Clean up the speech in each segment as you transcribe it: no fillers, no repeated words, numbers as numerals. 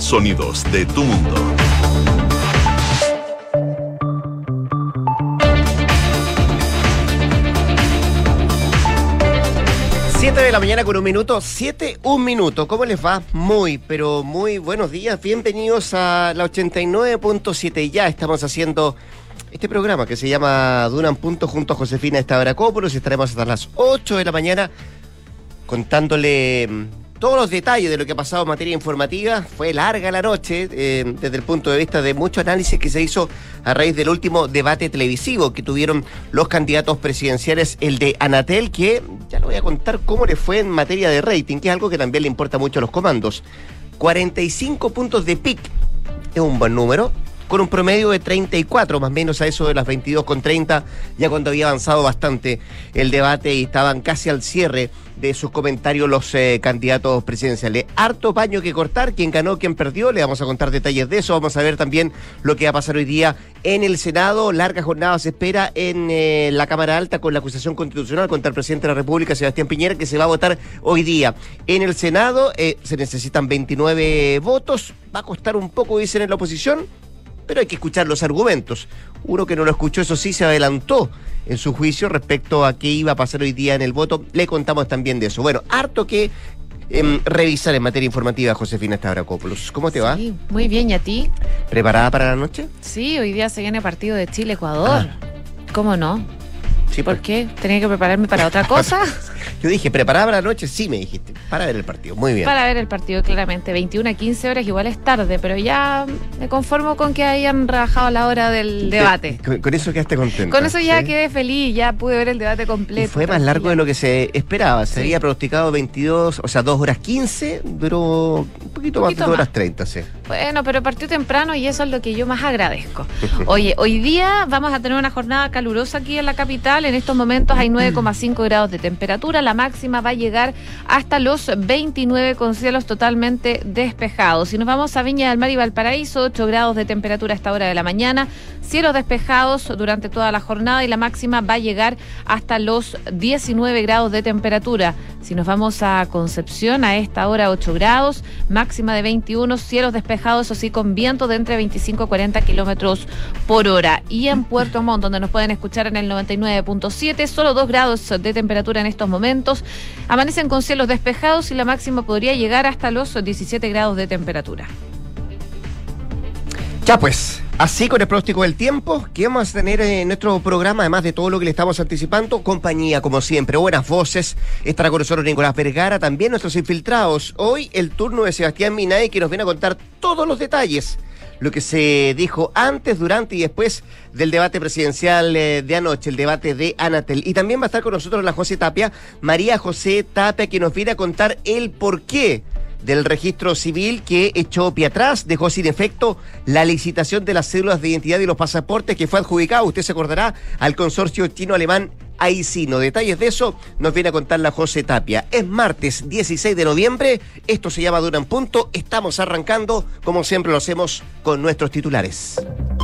Sonidos de tu mundo. 7 de la mañana con un minuto, 7, 1 minuto. ¿Cómo les va? Muy, pero muy buenos días. Bienvenidos a la 89.7. Ya estamos haciendo este programa que se llama Duna en Punto junto a Josefina Stavrakopoulos. Estaremos hasta las 8 de la mañana contándole todos los detalles de lo que ha pasado en materia informativa. Fue larga la noche desde el punto de vista de mucho análisis que se hizo a raíz del último debate televisivo que tuvieron los candidatos presidenciales, el de Anatel, que ya lo voy a contar cómo le fue en materia de rating, que es algo que también le importa mucho a los comandos. 45 puntos de pic, es un buen número, con un promedio de 34, más o menos a eso de las 22,30, ya cuando había avanzado bastante el debate y estaban casi al cierre de sus comentarios los candidatos presidenciales. Harto paño que cortar, quién ganó, quién perdió, le vamos a contar detalles de eso, vamos a ver también lo que va a pasar hoy día en el Senado. Larga jornada se espera en la Cámara Alta con la acusación constitucional contra el presidente de la República, Sebastián Piñera, que se va a votar hoy día. En el Senado se necesitan 29 votos, va a costar un poco, dicen en la oposición, pero hay que escuchar los argumentos. Uno que no lo escuchó, eso sí, se adelantó en su juicio respecto a qué iba a pasar hoy día en el voto. Le contamos también de eso. Bueno, harto que revisar en materia informativa, Josefina Stavrakopoulos. ¿Cómo te va? Sí, muy bien, ¿y a ti? ¿Preparada para la noche? Sí, hoy día se viene partido de Chile-Ecuador. ¿Cómo no? Sí, ¿Por qué? ¿Tenía que prepararme para otra cosa? Yo dije, ¿preparada para la noche? Sí, me dijiste. Para ver el partido. Muy bien. Para ver el partido, claramente. 21 a 15 horas, igual es tarde, pero ya me conformo con que hayan rebajado la hora del debate. Con eso quedaste contenta. Con eso ya ¿sí? Quedé feliz, ya pude ver el debate completo. Y fue más largo de lo que se esperaba. Se Sí. había pronosticado 22, o sea, 2 horas 15, duró un poquito más de 2 horas 30, sí. Bueno, pero partió temprano y eso es lo que yo más agradezco. Oye, hoy día vamos a tener una jornada calurosa aquí en la capital. En estos momentos hay 9,5 grados de temperatura. La máxima va a llegar hasta los 29 con cielos totalmente despejados. Si nos vamos a Viña del Mar y Valparaíso, 8 grados de temperatura a esta hora de la mañana. Cielos despejados durante toda la jornada y la máxima va a llegar hasta los 19 grados de temperatura. Si nos vamos a Concepción, a esta hora 8 grados, máxima de 21, cielos despejados, así con viento de entre 25 a 40 kilómetros por hora. Y en Puerto Montt, donde nos pueden escuchar en el 99.7, solo 2 grados de temperatura en estos momentos. Amanecen con cielos despejados y la máxima podría llegar hasta los 17 grados de temperatura. Ya pues, así con el pronóstico del tiempo que vamos a tener en nuestro programa, además de todo lo que le estamos anticipando, compañía como siempre, buenas voces, estará con nosotros Nicolás Vergara, también nuestros infiltrados. Hoy el turno de Sebastián Minay, que nos viene a contar todos los detalles, lo que se dijo antes, durante y después del debate presidencial de anoche, el debate de Anatel. Y también va a estar con nosotros la José Tapia, María José Tapia, que nos viene a contar el porqué del registro civil que echó pie atrás, dejó sin efecto la licitación de las cédulas de identidad y los pasaportes que fue adjudicado, usted se acordará, al consorcio chino-alemán Aicino. Detalles de eso nos viene a contar la José Tapia. Es martes 16 de noviembre, esto se llama Duna en Punto, estamos arrancando, como siempre lo hacemos, con nuestros titulares.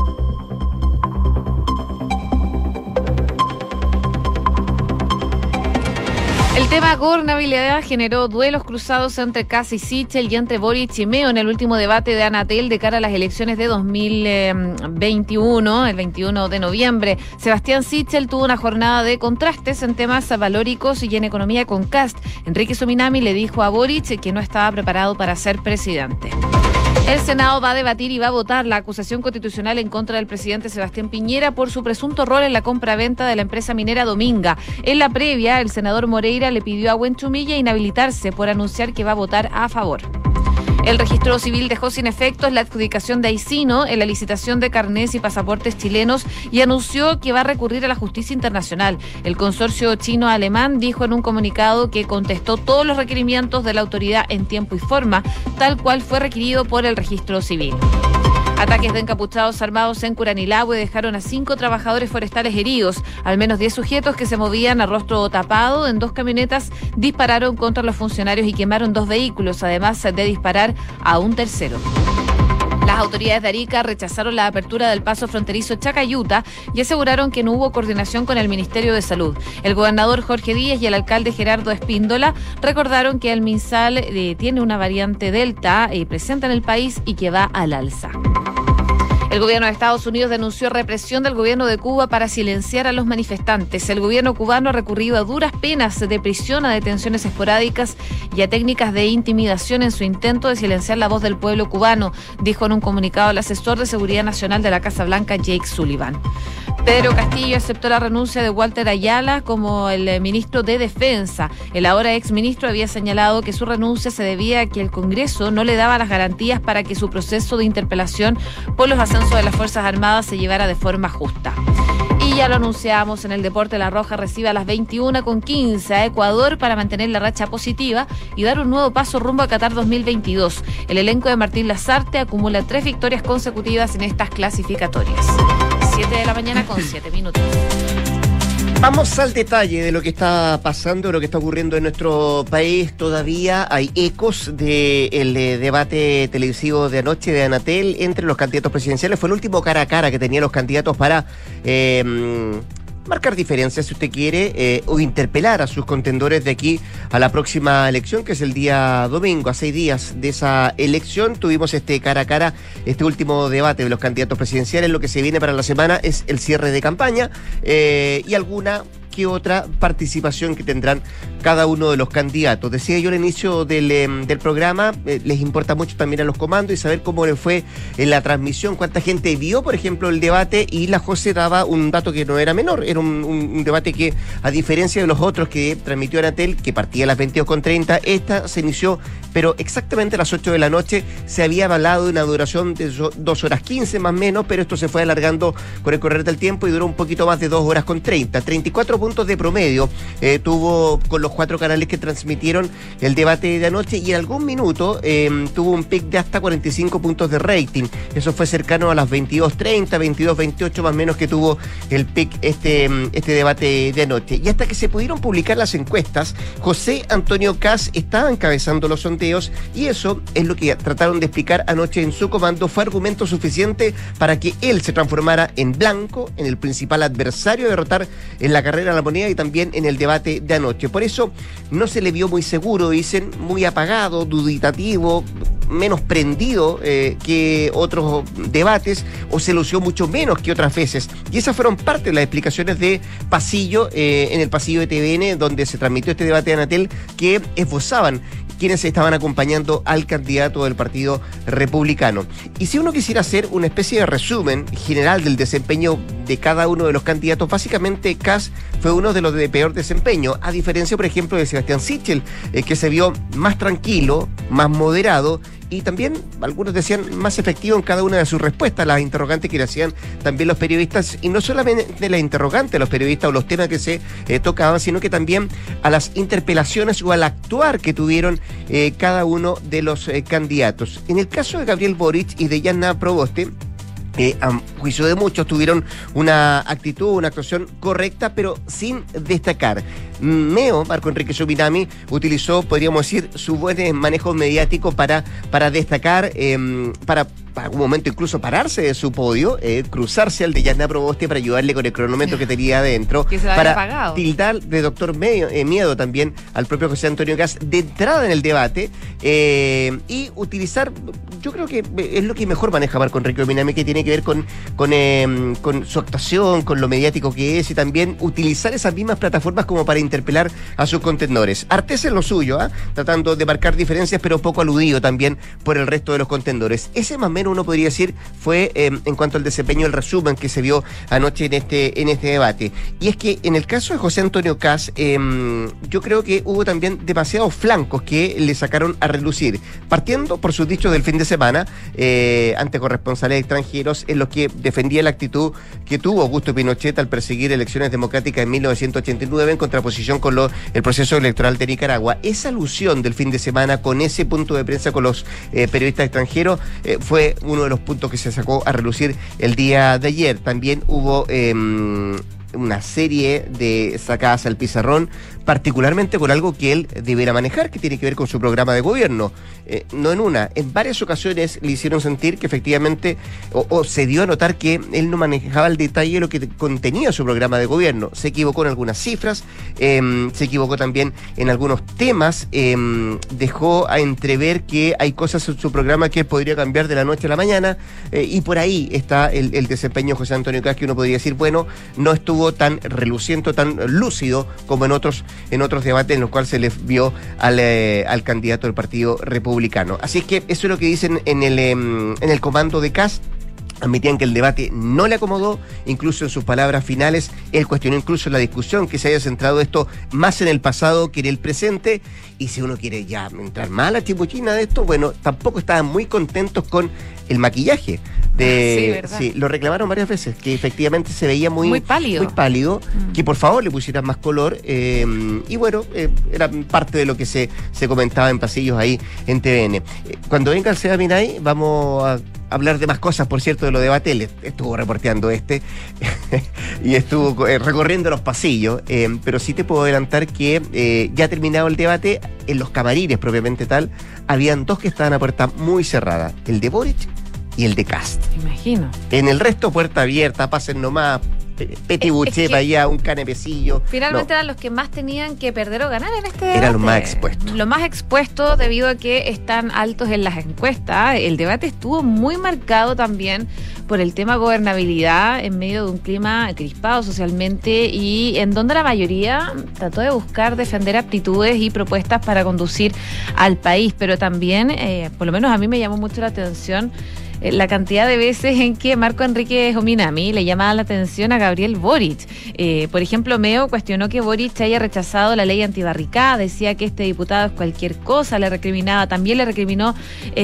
El tema gobernabilidad generó duelos cruzados entre Kast y Sichel y entre Boric y Meo en el último debate de Anatel de cara a las elecciones de 2021, el 21 de noviembre. Sebastián Sichel tuvo una jornada de contrastes en temas valóricos y en economía con Kast. Enrique Sominami le dijo a Boric que no estaba preparado para ser presidente. El Senado va a debatir y va a votar la acusación constitucional en contra del presidente Sebastián Piñera por su presunto rol en la compra-venta de la empresa minera Dominga. En la previa, el senador Moreira le pidió a Buenchumilla inhabilitarse por anunciar que va a votar a favor. El registro civil dejó sin efectos la adjudicación de Aicino en la licitación de carnés y pasaportes chilenos y anunció que va a recurrir a la justicia internacional. El consorcio chino-alemán dijo en un comunicado que contestó todos los requerimientos de la autoridad en tiempo y forma, tal cual fue requerido por el registro civil. Ataques de encapuchados armados en Curanilahue dejaron a 5 trabajadores forestales heridos. Al menos 10 sujetos que se movían a rostro tapado en 2 camionetas dispararon contra los funcionarios y quemaron 2 vehículos, además de disparar a un tercero. Las autoridades de Arica rechazaron la apertura del paso fronterizo Chacayuta y aseguraron que no hubo coordinación con el Ministerio de Salud. El gobernador Jorge Díaz y el alcalde Gerardo Espíndola recordaron que el MinSal tiene una variante Delta presente en el país y que va al alza. El gobierno de Estados Unidos denunció represión del gobierno de Cuba para silenciar a los manifestantes. El gobierno cubano ha recurrido a duras penas de prisión, a detenciones esporádicas y a técnicas de intimidación en su intento de silenciar la voz del pueblo cubano, dijo en un comunicado el asesor de Seguridad Nacional de la Casa Blanca, Jake Sullivan. Pedro Castillo aceptó la renuncia de Walter Ayala como el ministro de Defensa. El ahora exministro había señalado que su renuncia se debía a que el Congreso no le daba las garantías para que su proceso de interpelación por los ascensos de las Fuerzas Armadas se llevara de forma justa. Y ya lo anunciamos, en el deporte La Roja recibe a las 21:15 a Ecuador para mantener la racha positiva y dar un nuevo paso rumbo a Qatar 2022. El elenco de Martín Lazarte acumula 3 victorias consecutivas en estas clasificatorias. 7 de la mañana con 7 minutos. Vamos al detalle de lo que está pasando, de lo que está ocurriendo en nuestro país. Todavía hay ecos del debate televisivo de anoche de Anatel entre los candidatos presidenciales. Fue el último cara a cara que tenían los candidatos para marcar diferencias, si usted quiere, o interpelar a sus contendores de aquí a la próxima elección, que es el día domingo. A 6 días de esa elección tuvimos este cara a cara, este último debate de los candidatos presidenciales. Lo que se viene para la semana es el cierre de campaña y alguna que otra participación que tendrán cada uno de los candidatos. Decía yo al inicio del programa, les importa mucho también a los comandos y saber cómo le fue en la transmisión, cuánta gente vio, por ejemplo, el debate, y la José daba un dato que no era menor, era un debate que, a diferencia de los otros que transmitió Anatel, que partía a las 22:30, esta se inició, pero exactamente a las 8 de la noche. Se había avalado una duración de 2 horas 15 más o menos, pero esto se fue alargando con el correr del tiempo y duró un poquito más de 2 horas con 30. 34 puntos de promedio tuvo con los 4 canales que transmitieron el debate de anoche, y en algún minuto tuvo un pic de hasta 45 puntos de rating. Eso fue cercano a las 22:30, 22:28 más o menos que tuvo el pic este debate de anoche. Y hasta que se pudieron publicar las encuestas, José Antonio Kast estaba encabezando los sondeos, y eso es lo que trataron de explicar anoche en su comando. Fue argumento suficiente para que él se transformara en blanco, en el principal adversario a derrotar en la carrera a la moneda y también en el debate de anoche. Por eso no se le vio muy seguro, dicen, muy apagado, duditativo, menos prendido que otros debates, o se lució mucho menos que otras veces. Y esas fueron parte de las explicaciones de pasillo, en el pasillo de TVN, donde se transmitió este debate de Anatel, que esbozaban quienes estaban acompañando al candidato del Partido Republicano. Y si uno quisiera hacer una especie de resumen general del desempeño de cada uno de los candidatos, básicamente Kast fue uno de los de peor desempeño, a diferencia, por ejemplo, de Sebastián Sichel, que se vio más tranquilo, más moderado, y también, algunos decían, más efectivo en cada una de sus respuestas a las interrogantes que le hacían también los periodistas, y no solamente las interrogantes a los periodistas o los temas que se tocaban, sino que también a las interpelaciones o al actuar que tuvieron cada uno de los candidatos. En el caso de Gabriel Boric y de Jana Proboste, a juicio de muchos, tuvieron una actitud, una actuación correcta, pero sin destacar. Marco Enrique Subinami, utilizó, podríamos decir, su buen manejo mediático para destacar, para algún momento incluso pararse de su podio, cruzarse al de Jana Proboste para ayudarle con el cronómetro que tenía adentro, para tildar de doctor miedo también al propio José Antonio Kast de entrada en el debate, y utilizar, yo creo que es lo que mejor maneja Marco Enrique Subinami, que tiene que ver con su actuación, con lo mediático que es, y también utilizar esas mismas plataformas como para interpelar a sus contendores. Artés en lo suyo, tratando de marcar diferencias, pero poco aludido también por el resto de los contendores. Ese más o menos uno podría decir fue, en cuanto al desempeño, el resumen que se vio anoche en este debate. Y es que en el caso de José Antonio Kast, yo creo que hubo también demasiados flancos que le sacaron a relucir, partiendo por sus dichos del fin de semana ante corresponsales extranjeros, en los que defendía la actitud que tuvo Augusto Pinochet al perseguir elecciones democráticas en 1989 en contraposición con el proceso electoral de Nicaragua. Esa alusión del fin de semana con ese punto de prensa con los periodistas extranjeros fue uno de los puntos que se sacó a relucir el día de ayer. También hubo una serie de sacadas al pizarrón, particularmente con algo que él debiera manejar, que tiene que ver con su programa de gobierno. No en varias ocasiones le hicieron sentir que efectivamente, o se dio a notar que él no manejaba el detalle de lo que contenía su programa de gobierno. Se equivocó en algunas cifras, se equivocó también en algunos temas, dejó a entrever que hay cosas en su programa que podría cambiar de la noche a la mañana, y por ahí está el desempeño de José Antonio Kast, que uno podría decir, bueno, no estuvo tan reluciente, tan lúcido como en otros debates en los cuales se le vio al candidato del Partido Republicano. Así es que eso es lo que dicen en el comando de Kast. Admitían que el debate no le acomodó, incluso en sus palabras finales, él cuestionó incluso la discusión que se haya centrado esto más en el pasado que en el presente, y si uno quiere ya entrar más a la chipuchina de esto, bueno, tampoco estaban muy contentos con el maquillaje. Sí, lo reclamaron varias veces, que efectivamente se veía muy pálido, que por favor le pusieran más color, y bueno, era parte de lo que se comentaba en pasillos ahí en TVN. Cuando venga el Seba Minay, vamos a hablar de más cosas, por cierto, de los debates. Él estuvo reporteando y estuvo recorriendo los pasillos, pero sí te puedo adelantar que ya terminado el debate, en los camarines propiamente tal, habían dos que estaban a puerta muy cerrada, el de Boric y el de Kast. Imagino. En el resto, puerta abierta, pasen nomás, Peti Buché para allá, un canepecillo. Finalmente eran los que más tenían que perder o ganar en este debate. Eran los más expuestos. Los más expuestos debido a que están altos en las encuestas. El debate estuvo muy marcado también por el tema gobernabilidad en medio de un clima crispado socialmente y en donde la mayoría trató de buscar defender aptitudes y propuestas para conducir al país. Pero también, por lo menos a mí me llamó mucho la atención la cantidad de veces en que Marco Enrique Jominami le llamaba la atención a Gabriel Boric. Por ejemplo, Meo cuestionó que Boric haya rechazado la ley antibarricada, decía que este diputado es cualquier cosa, también le recriminó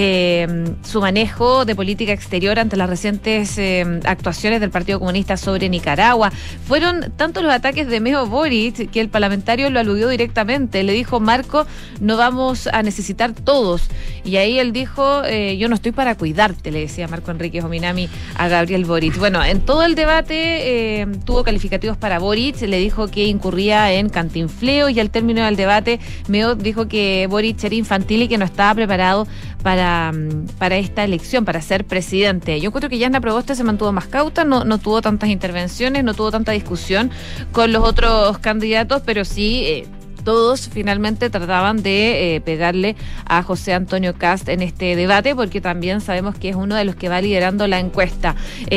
su manejo de política exterior ante las recientes actuaciones del Partido Comunista sobre Nicaragua. Fueron tantos los ataques de Meo Boric que el parlamentario lo aludió directamente, le dijo: Marco, no vamos a necesitar todos. Y ahí él dijo: yo no estoy para cuidarte, le decía Marco Enrique Jominami a Gabriel Boric. Bueno, en todo el debate tuvo calificativos para Boric, le dijo que incurría en cantinfleo, y al término del debate Meo dijo que Boric era infantil y que no estaba preparado para esta elección, para ser presidente. Yo encuentro que Yasna Proboste se mantuvo más cauta, no tuvo tantas intervenciones, no tuvo tanta discusión con los otros candidatos, pero sí todos finalmente trataban de pegarle a José Antonio Kast en este debate, porque también sabemos que es uno de los que va liderando la encuesta.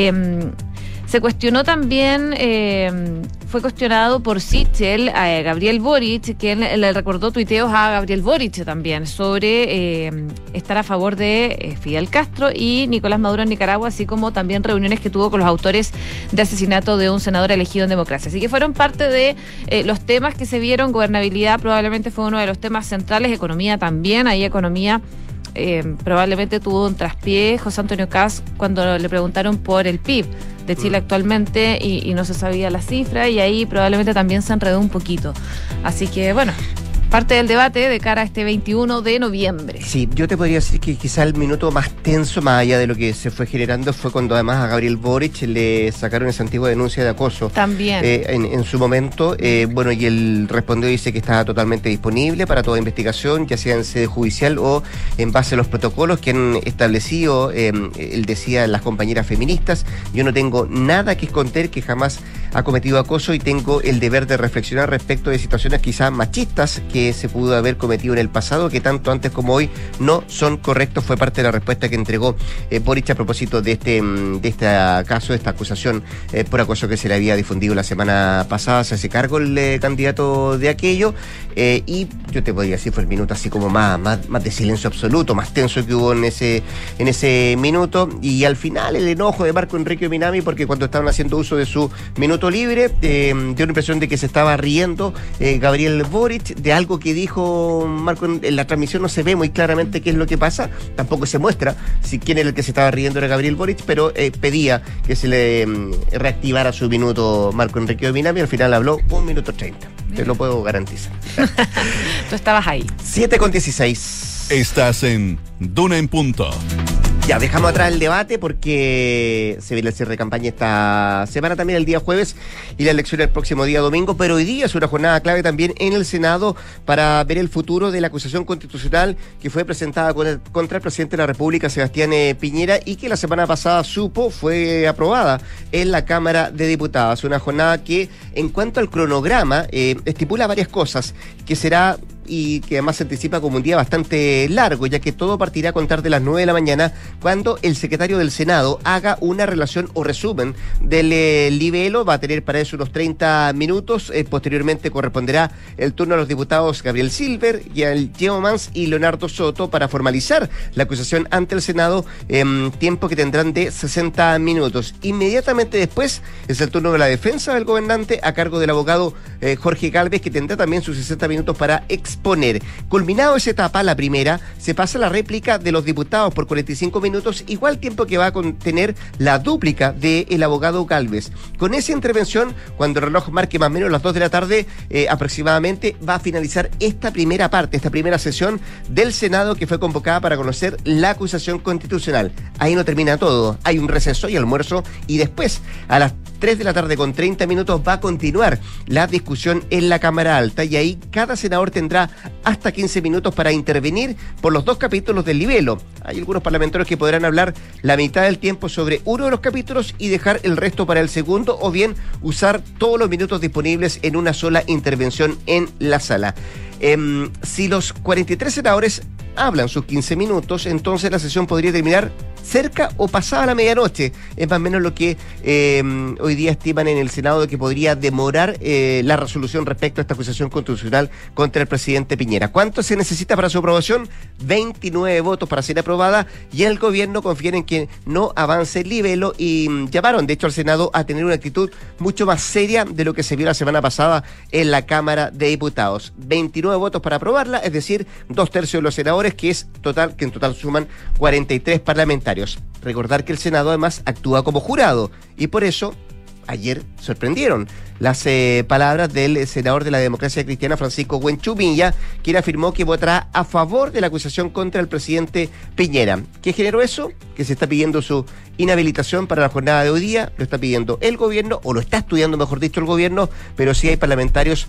Se cuestionó también, fue cuestionado por Sichel a Gabriel Boric, que le recordó tuiteos a Gabriel Boric también sobre estar a favor de Fidel Castro y Nicolás Maduro en Nicaragua, así como también reuniones que tuvo con los autores de asesinato de un senador elegido en democracia. Así que fueron parte de los temas que se vieron. Gobernabilidad probablemente fue uno de los temas centrales, economía también, ahí economía probablemente tuvo un traspié José Antonio Kast cuando le preguntaron por el PIB de Chile actualmente y no se sabía la cifra, y ahí probablemente también se enredó un poquito. Así que bueno, parte del debate de cara a este 21 de noviembre. Sí, yo te podría decir que quizá el minuto más tenso, más allá de lo que se fue generando, fue cuando además a Gabriel Boric le sacaron esa antigua denuncia de acoso. También. En su momento, bueno, y él respondió y dice que estaba totalmente disponible para toda investigación, ya sea en sede judicial o en base a los protocolos que han establecido, él decía, las compañeras feministas. Yo no tengo nada que esconder, que jamás ha cometido acoso, y tengo el deber de reflexionar respecto de situaciones quizás machistas que se pudo haber cometido en el pasado, que tanto antes como hoy no son correctos. Fue parte de la respuesta que entregó Boric a propósito de este caso, de esta acusación por acoso que se le había difundido la semana pasada. Se hace cargo el candidato de aquello, y yo te podría decir, fue el minuto así como más de silencio absoluto, más tenso que hubo en ese minuto. Y al final el enojo de Marco Enrique Jominami, porque cuando estaban haciendo uso de su minuto libre, dio la impresión de que se estaba riendo Gabriel Boric de algo que dijo Marco. En la transmisión no se ve muy claramente qué es lo que pasa, tampoco se muestra si quién era el que se estaba riendo, era Gabriel Boric, pero pedía que se le reactivara su minuto Marco Enrique Jominami. Al final habló 1 minuto 30, te lo puedo garantizar. Tú estabas ahí. 7:16. Estás en Duna en Punto. Ya, dejamos atrás el debate porque se viene el cierre de campaña esta semana, también el día jueves, y la elección el próximo día domingo, pero hoy día es una jornada clave también en el Senado para ver el futuro de la acusación constitucional que fue presentada contra el presidente de la República, Sebastián Piñera, y que la semana pasada fue aprobada en la Cámara de Diputados. Una jornada que, en cuanto al cronograma, estipula varias cosas, que será y que además se anticipa como un día bastante largo, ya que todo partirá a contar de las 9 de la mañana, cuando el secretario del Senado haga una relación o resumen del libelo. Va a tener para eso unos 30 minutos. Posteriormente corresponderá el turno a los diputados Gabriel Silver, Yael Yeomans y Leonardo Soto para formalizar la acusación ante el Senado, tiempo que tendrán de 60 minutos. Inmediatamente después es el turno de la defensa del gobernante a cargo del abogado Jorge Gálvez, que tendrá también sus 60 minutos para exponer. Culminado esa etapa, la primera, se pasa a la réplica de los diputados por 45 minutos, igual tiempo que va a contener la dúplica del abogado Gálvez. Con esa intervención, cuando el reloj marque más o menos las 2 de la tarde aproximadamente, va a finalizar esta primera parte, esta primera sesión del Senado, que fue convocada para conocer la acusación constitucional. Ahí no termina todo, hay un receso y almuerzo, y después, a las 3 de la tarde con 30 minutos, va a continuar la discusión en la Cámara Alta, y ahí cada senador tendrá hasta 15 minutos para intervenir por los 2 capítulos del libelo. Hay algunos parlamentarios que podrán hablar la mitad del tiempo sobre uno de los capítulos y dejar el resto para el segundo, o bien usar todos los minutos disponibles en una sola intervención en la sala. Si los 43 senadores hablan sus 15 minutos, entonces la sesión podría terminar cerca o pasada la medianoche. Es más o menos lo que hoy día estiman en el Senado, de que podría demorar la resolución respecto a esta acusación constitucional contra el presidente Piñera. ¿Cuánto se necesita para su aprobación? 29 votos para ser aprobada, y el gobierno confía en que no avance el libelo, y llamaron de hecho al Senado a tener una actitud mucho más seria de lo que se vio la semana pasada en la Cámara de Diputados. 29 votos para aprobarla, es decir, 2/3 de los senadores, que en total suman 43 parlamentarios. Recordar que el Senado además actúa como jurado, y por eso ayer sorprendieron las palabras del senador de la Democracia Cristiana, Francisco Huenchumilla, quien afirmó que votará a favor de la acusación contra el presidente Piñera. ¿Qué generó eso? Que se está pidiendo su inhabilitación para la jornada de hoy día. Lo está pidiendo el gobierno, o lo está estudiando, mejor dicho, el gobierno, pero sí hay parlamentarios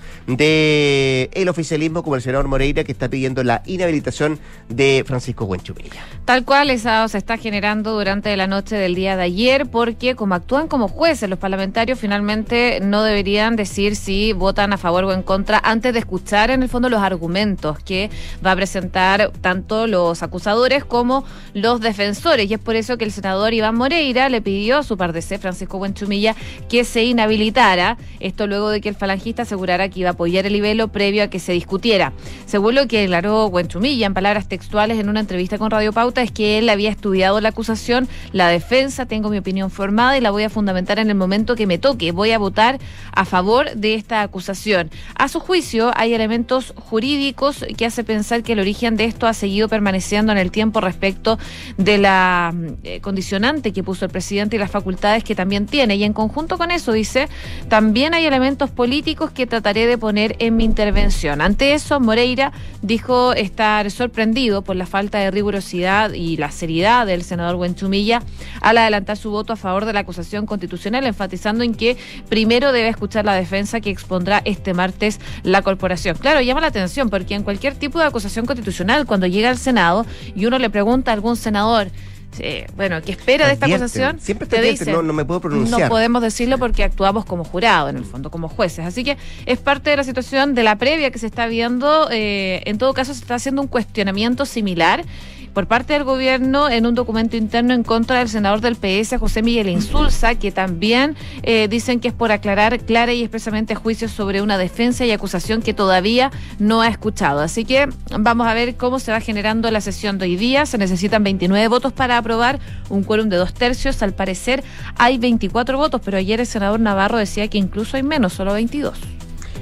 del oficialismo, como el senador Moreira, que está pidiendo la inhabilitación de Francisco Huenchumilla. Tal cual, esa se está generando durante la noche del día de ayer, porque como actúan como jueces, los parlamentarios finalmente no deberían decir si votan a favor o en contra antes de escuchar en el fondo los argumentos que va a presentar tanto los acusadores como los defensores, y es por eso que el senador Iván Moreira le pidió a su par de C, Francisco Huenchumilla, que se inhabilitara, esto luego de que el falangista asegurara que iba a apoyar el libelo previo a que se discutiera. Según lo que declaró Huenchumilla en palabras textuales en una entrevista con Radio Pauta, es que él había estudiado la acusación, la defensa, tengo mi opinión formada y la voy a fundamentar en el momento que me toque, voy a votar a favor de esta acusación. A su juicio, hay elementos jurídicos que hace pensar que el origen de esto ha seguido permaneciendo en el tiempo respecto de la condicionante que puso el presidente y las facultades que también tiene. Y en conjunto con eso, dice, también hay elementos políticos que trataré de poner en mi intervención. Ante eso, Moreira dijo estar sorprendido por la falta de rigurosidad y la seriedad del senador Huenchumilla al adelantar su voto a favor de la acusación constitucional, enfatizando en que primero debe escuchar la defensa que expondrá este martes la corporación. Claro, llama la atención porque en cualquier tipo de acusación constitucional, cuando llega al Senado y uno le pregunta a algún senador, ¿qué espera de esta acusación? Siempre te dice, no me puedo pronunciar. No podemos decirlo porque actuamos como jurado, en el fondo, como jueces. Así que es parte de la situación de la previa que se está viendo. En todo caso, se está haciendo un cuestionamiento similar por parte del gobierno en un documento interno en contra del senador del PS, José Miguel Insulza, que también dicen que es por aclarar clara y expresamente juicios sobre una defensa y acusación que todavía no ha escuchado. Así que vamos a ver cómo se va generando la sesión de hoy día. Se necesitan 29 votos para aprobar, un quórum de 2/3. Al parecer hay 24 votos, pero ayer el senador Navarro decía que incluso hay menos, solo 22.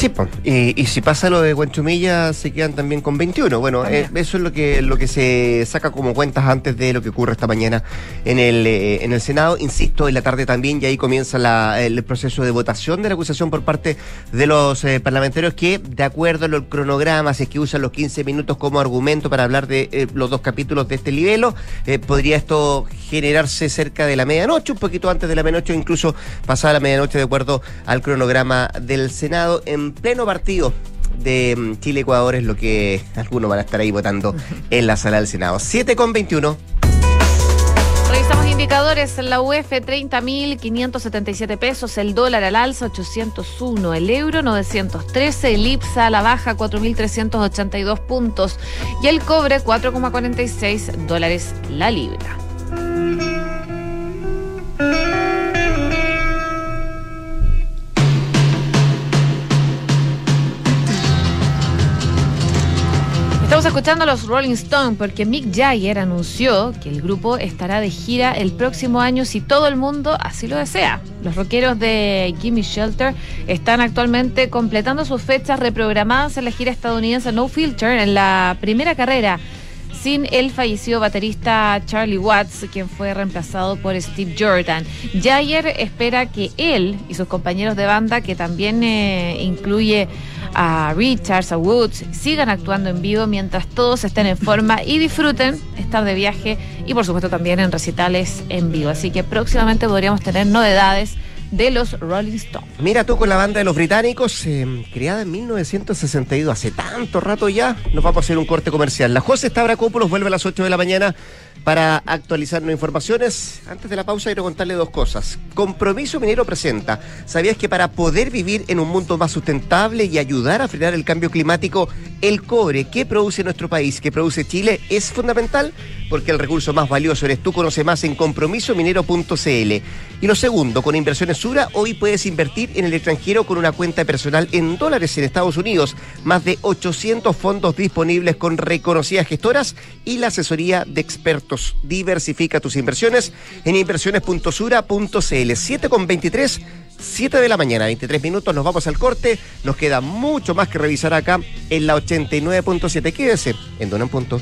Sí, pues. Y si pasa lo de Huanchumilla, se quedan también con 21. Bueno, eso es lo que se saca como cuentas antes de lo que ocurre esta mañana en el Senado. Insisto, en la tarde también, y ahí comienza el proceso de votación de la acusación por parte de los parlamentarios que, de acuerdo al cronograma, si es que usan los 15 minutos como argumento para hablar de los 2 capítulos de este libelo, podría esto generarse cerca de la medianoche, un poquito antes de la medianoche, incluso pasada la medianoche, de acuerdo al cronograma del Senado, en pleno partido de Chile-Ecuador, es lo que algunos van a estar ahí votando en la sala del Senado. 7:21. Revisamos indicadores. En la UF, 30.577 pesos, el dólar al alza 801, el euro 913, el IPSA a la baja 4.382 puntos y el cobre $4,46 la libra. Estamos escuchando a los Rolling Stones porque Mick Jagger anunció que el grupo estará de gira el próximo año si todo el mundo así lo desea. Los rockeros de Gimme Shelter están actualmente completando sus fechas reprogramadas en la gira estadounidense No Filter en la primera carrera, sin el fallecido baterista Charlie Watts, quien fue reemplazado por Steve Jordan. Jagger espera que él y sus compañeros de banda, que también incluye a Richards, a Woods, sigan actuando en vivo mientras todos estén en forma y disfruten estar de viaje y por supuesto también en recitales en vivo. Así que próximamente podríamos tener novedades de los Rolling Stones. Mira tú, con la banda de los británicos, creada en 1962, hace tanto rato ya. Nos vamos a hacer un corte comercial. La José Stavrakopoulos vuelve a las 8 de la mañana para actualizarnos informaciones. Antes de la pausa quiero contarle 2 cosas. Compromiso Minero presenta: ¿sabías que para poder vivir en un mundo más sustentable y ayudar a frenar el cambio climático, el cobre que produce nuestro país, que produce Chile, es fundamental? Porque el recurso más valioso eres tú. Conoce más en compromisominero.cl. Y lo segundo, con Inversiones Sura, hoy puedes invertir en el extranjero con una cuenta personal en dólares en Estados Unidos. Más de 800 fondos disponibles con reconocidas gestoras y la asesoría de expertos. Diversifica tus inversiones en inversiones.sura.cl. 7:23, 7 de la mañana, 23 minutos. Nos vamos al corte. Nos queda mucho más que revisar acá en la 89.7. Quédese en Duna en Punto.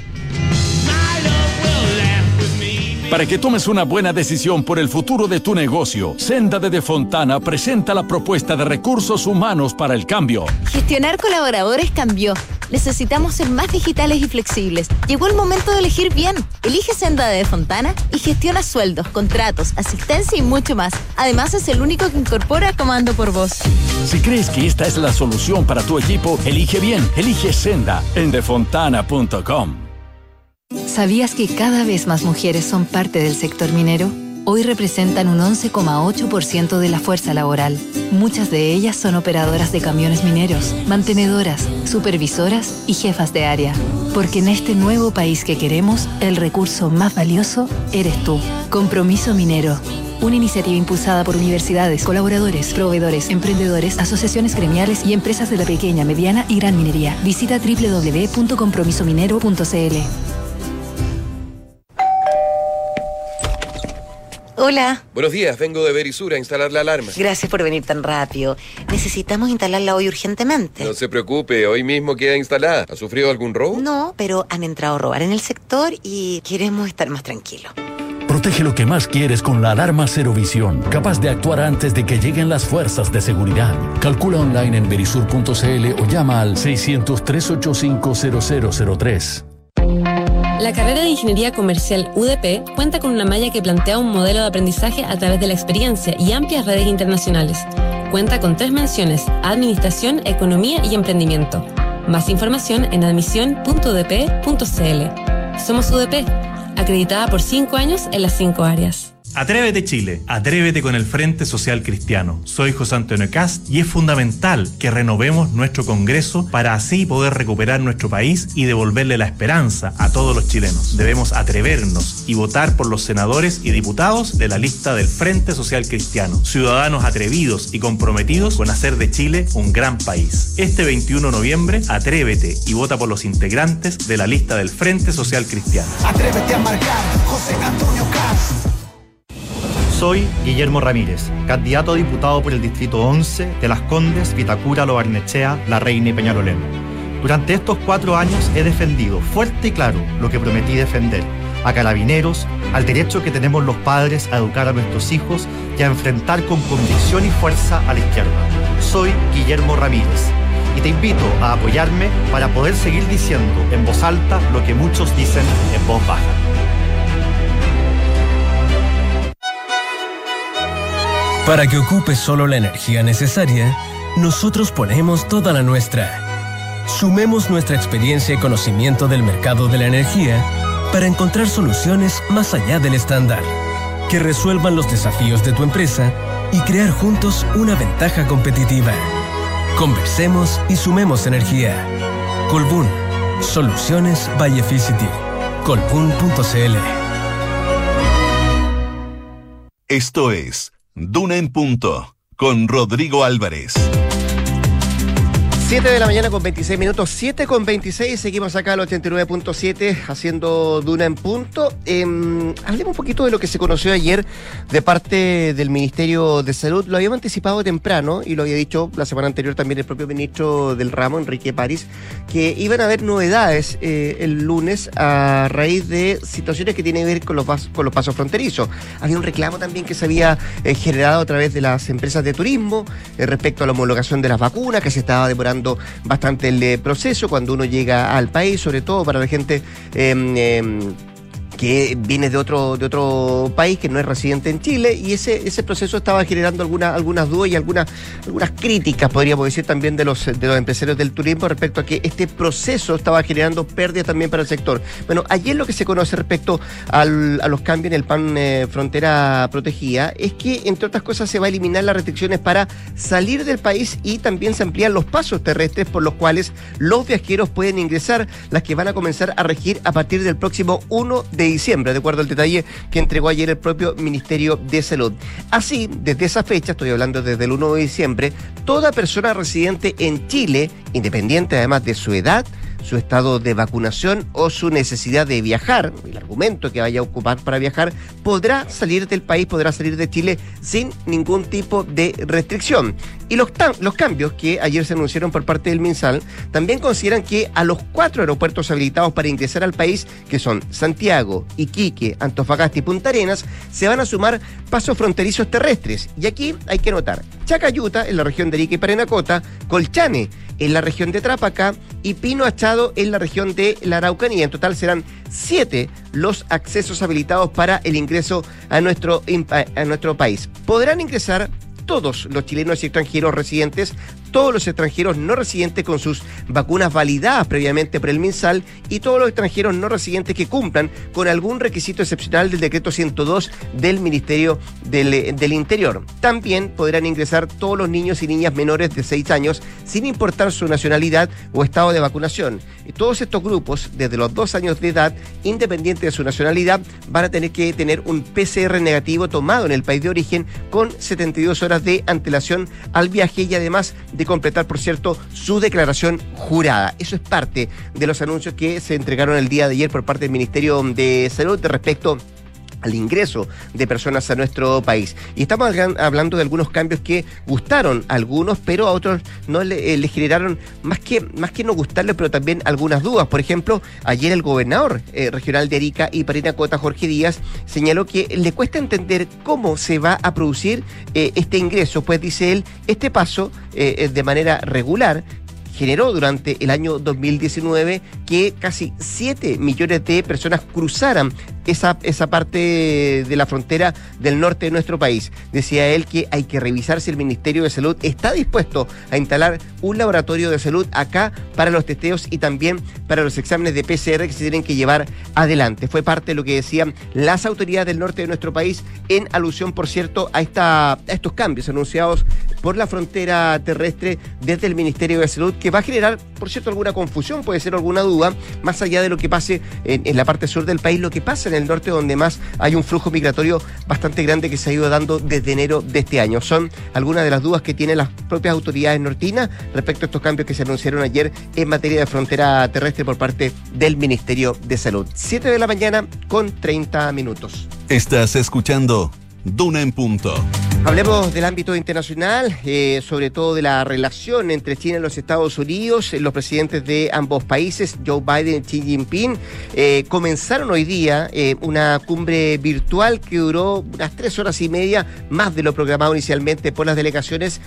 Para que tomes una buena decisión por el futuro de tu negocio, Senda de Fontana presenta la propuesta de recursos humanos para el cambio. Gestionar colaboradores cambió. Necesitamos ser más digitales y flexibles. Llegó el momento de elegir bien. Elige Senda de Fontana y gestiona sueldos, contratos, asistencia y mucho más. Además, es el único que incorpora comando por voz. Si crees que esta es la solución para tu equipo, elige bien. Elige Senda en defontana.com. ¿Sabías que cada vez más mujeres son parte del sector minero? Hoy representan un 11,8% de la fuerza laboral. Muchas de ellas son operadoras de camiones mineros, mantenedoras, supervisoras y jefas de área. Porque en este nuevo país que queremos, el recurso más valioso eres tú. Compromiso Minero. Una iniciativa impulsada por universidades, colaboradores, proveedores, emprendedores, asociaciones gremiales y empresas de la pequeña, mediana y gran minería. Visita www.compromisominero.cl. Hola. Buenos días, vengo de Verisur a instalar la alarma. Gracias por venir tan rápido. Necesitamos instalarla hoy urgentemente. No se preocupe, hoy mismo queda instalada. ¿Ha sufrido algún robo? No, pero han entrado a robar en el sector y queremos estar más tranquilos. Protege lo que más quieres con la alarma Cero Visión, capaz de actuar antes de que lleguen las fuerzas de seguridad. Calcula online en verisur.cl o llama al 600-385-0003. La carrera de Ingeniería Comercial UDP cuenta con una malla que plantea un modelo de aprendizaje a través de la experiencia y amplias redes internacionales. Cuenta con 3 menciones: Administración, Economía y Emprendimiento. Más información en admisión.udp.cl. Somos UDP, acreditada por 5 años en las 5 áreas. Atrévete Chile, atrévete con el Frente Social Cristiano. Soy José Antonio Cast y es fundamental que renovemos nuestro Congreso para así poder recuperar nuestro país y devolverle la esperanza a todos los chilenos. Debemos atrevernos y votar por los senadores y diputados de la lista del Frente Social Cristiano. Ciudadanos atrevidos y comprometidos con hacer de Chile un gran país. Este 21 de noviembre, atrévete y vota por los integrantes de la lista del Frente Social Cristiano. Atrévete a marcar, José Antonio Cast. Soy Guillermo Ramírez, candidato a diputado por el Distrito 11 de Las Condes, Vitacura, Lo Barnechea, La Reina y Peñalolén. Durante estos 4 años he defendido fuerte y claro lo que prometí defender: a Carabineros, al derecho que tenemos los padres a educar a nuestros hijos y a enfrentar con convicción y fuerza a la izquierda. Soy Guillermo Ramírez y te invito a apoyarme para poder seguir diciendo en voz alta lo que muchos dicen en voz baja. Para que ocupes solo la energía necesaria, nosotros ponemos toda la nuestra. Sumemos nuestra experiencia y conocimiento del mercado de la energía para encontrar soluciones más allá del estándar, que resuelvan los desafíos de tu empresa y crear juntos una ventaja competitiva. Conversemos y sumemos energía. Colbún, Soluciones by Efficity. Colbún.cl. Esto es Duna en Punto, con Rodrigo Álvarez. 7 de la mañana con 26 minutos, 7 con 26, seguimos acá al 89.7 haciendo Duna en Punto. Hablemos un poquito de lo que se conoció ayer de parte del Ministerio de Salud. Lo habíamos anticipado temprano y lo había dicho la semana anterior también el propio ministro del ramo, Enrique París, que iban a haber novedades el lunes a raíz de situaciones que tienen que ver con los pasos fronterizos. Había un reclamo también que se había generado a través de las empresas de turismo respecto a la homologación de las vacunas, que se estaba demorando bastante el proceso cuando uno llega al país, sobre todo para la gente que viene de otro país, que no es residente en Chile, y ese proceso estaba generando algunas dudas y algunas críticas, podríamos decir, también de los empresarios del turismo respecto a que este proceso estaba generando pérdidas también para el sector. Bueno, ayer lo que se conoce respecto a los cambios en el plan frontera protegida es que, entre otras cosas, se va a eliminar las restricciones para salir del país y también se amplían los pasos terrestres por los cuales los viajeros pueden ingresar, las que van a comenzar a regir a partir del próximo 1 de diciembre, de acuerdo al detalle que entregó ayer el propio Ministerio de Salud. Así, desde esa fecha, estoy hablando desde el 1 de diciembre, toda persona residente en Chile, independiente además de su edad, su estado de vacunación o su necesidad de viajar, el argumento que vaya a ocupar para viajar, podrá salir del país, podrá salir de Chile sin ningún tipo de restricción. Y los cambios que ayer se anunciaron por parte del MinSal también consideran que a los 4 aeropuertos habilitados para ingresar al país, que son Santiago, Iquique, Antofagasta y Punta Arenas, se van a sumar pasos fronterizos terrestres. Y aquí hay que notar: Chacayuta, en la región de Arica y Parinacota; Colchane, en la región de Tarapacá; y Pino Achado, en la región de la Araucanía. En total serán 7 los accesos habilitados para el ingreso a nuestro país. Podrán ingresar todos los chilenos y extranjeros residentes, todos los extranjeros no residentes con sus vacunas validadas previamente por el MinSal y todos los extranjeros no residentes que cumplan con algún requisito excepcional del decreto 102 del Ministerio del Interior. También podrán ingresar todos los niños y niñas menores de 6 años sin importar su nacionalidad o estado de vacunación. Y todos estos grupos, desde los 2 años de edad, independiente de su nacionalidad, van a tener que tener un PCR negativo tomado en el país de origen con 72 horas de antelación al viaje y además de completar, por cierto, su declaración jurada. Eso es parte de los anuncios que se entregaron el día de ayer por parte del Ministerio de Salud respecto al ingreso de personas a nuestro país. Y estamos hablando de algunos cambios que gustaron a algunos, pero a otros no les generaron más que no gustarles, pero también algunas dudas. Por ejemplo, ayer el gobernador regional de Arica y Parinacota, Jorge Díaz, señaló que le cuesta entender cómo se va a producir este ingreso, pues dice él, este paso de manera regular generó durante el año 2019 que casi 7 millones de personas cruzaran esa parte de la frontera del norte de nuestro país. Decía él que hay que revisar si el Ministerio de Salud está dispuesto a instalar un laboratorio de salud acá para los testeos y también para los exámenes de PCR que se tienen que llevar adelante. Fue parte de lo que decían las autoridades del norte de nuestro país en alusión, por cierto, a estos cambios anunciados por la frontera terrestre desde el Ministerio de Salud, que va a generar, por cierto, alguna confusión, puede ser alguna duda, más allá de lo que pase en la parte sur del país, lo que pasa en el norte, donde más hay un flujo migratorio bastante grande que se ha ido dando desde enero de este año. Son algunas de las dudas que tienen las propias autoridades nortinas respecto a estos cambios que se anunciaron ayer en materia de frontera terrestre por parte del Ministerio de Salud. 7 de la mañana con 30 minutos. Estás escuchando Duna en punto. Hablemos del ámbito internacional, sobre todo de la relación entre China y los Estados Unidos. Los presidentes de ambos países, Joe Biden y Xi Jinping, comenzaron hoy día una cumbre virtual que duró unas 3 horas y media, más de lo programado inicialmente por las delegaciones,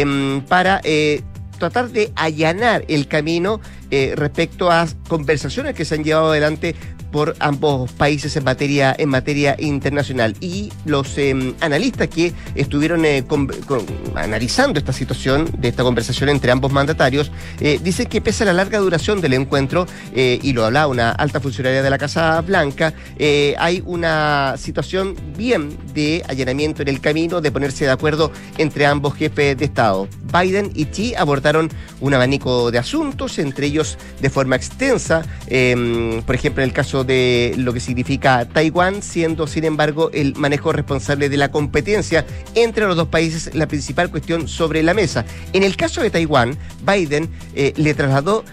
para tratar de allanar el camino respecto a conversaciones que se han llevado adelante por ambos países en materia internacional. Y los analistas que estuvieron analizando esta situación, de esta conversación entre ambos mandatarios, dicen que pese a la larga duración del encuentro, y lo hablaba una alta funcionaria de la Casa Blanca, hay una situación bien de allanamiento en el camino, de ponerse de acuerdo entre ambos jefes de Estado. Biden y Xi abordaron un abanico de asuntos, entre ellos de forma extensa, por ejemplo, en el caso de lo que significa Taiwán, siendo, sin embargo, el manejo responsable de la competencia entre los dos países la principal cuestión sobre la mesa. En el caso de Taiwán, Biden le trasladó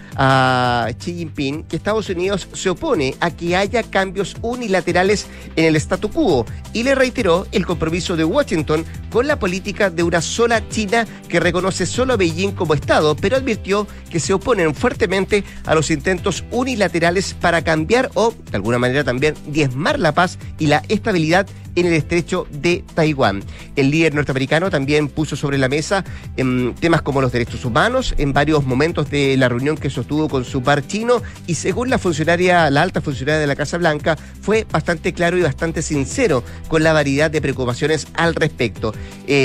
a Xi Jinping que Estados Unidos se opone a que haya cambios unilaterales en el statu quo y le reiteró el compromiso de Washington con la política de una sola China que reconoce solo a Beijing como Estado, pero advirtió que se oponen fuertemente a los intentos unilaterales para cambiar o, de alguna manera, también diezmar la paz y la estabilidad en el estrecho de Taiwán. El líder norteamericano también puso sobre la mesa temas como los derechos humanos en varios momentos de la reunión que sostuvo con su par chino, y según la alta funcionaria de la Casa Blanca, fue bastante claro y bastante sincero con la variedad de preocupaciones al respecto.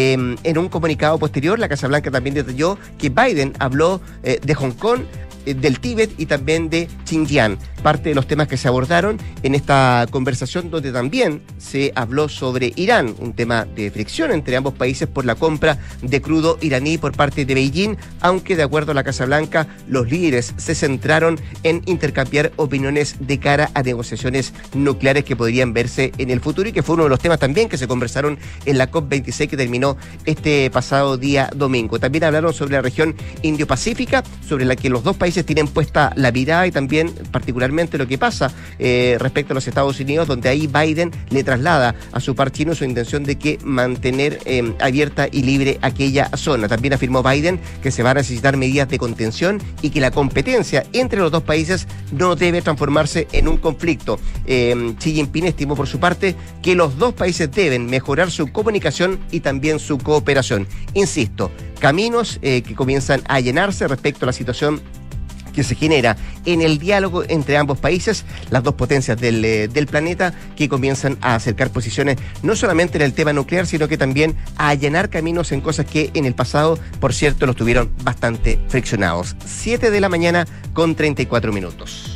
En un comunicado posterior, la Casa Blanca también detalló que Biden habló de Hong Kong, del Tíbet y también de Xinjiang, parte de los temas que se abordaron en esta conversación, donde también se habló sobre Irán, un tema de fricción entre ambos países por la compra de crudo iraní por parte de Beijing, aunque de acuerdo a la Casa Blanca, los líderes se centraron en intercambiar opiniones de cara a negociaciones nucleares que podrían verse en el futuro, y que fue uno de los temas también que se conversaron en la COP26 que terminó este pasado día domingo. También hablaron sobre la región Indo-Pacífica, sobre la que los dos países tienen puesta la mirada, y también particularmente lo que pasa respecto a los Estados Unidos, donde ahí Biden le traslada a su par chino su intención de que mantener abierta y libre aquella zona. También afirmó Biden que se van a necesitar medidas de contención y que la competencia entre los dos países no debe transformarse en un conflicto. Xi Jinping estimó por su parte que los dos países deben mejorar su comunicación y también su cooperación. Insisto, caminos que comienzan a llenarse respecto a la situación que se genera en el diálogo entre ambos países, las dos potencias del planeta, que comienzan a acercar posiciones no solamente en el tema nuclear, sino que también a allanar caminos en cosas que en el pasado, por cierto, los tuvieron bastante friccionados. 7 de la mañana con 34 minutos.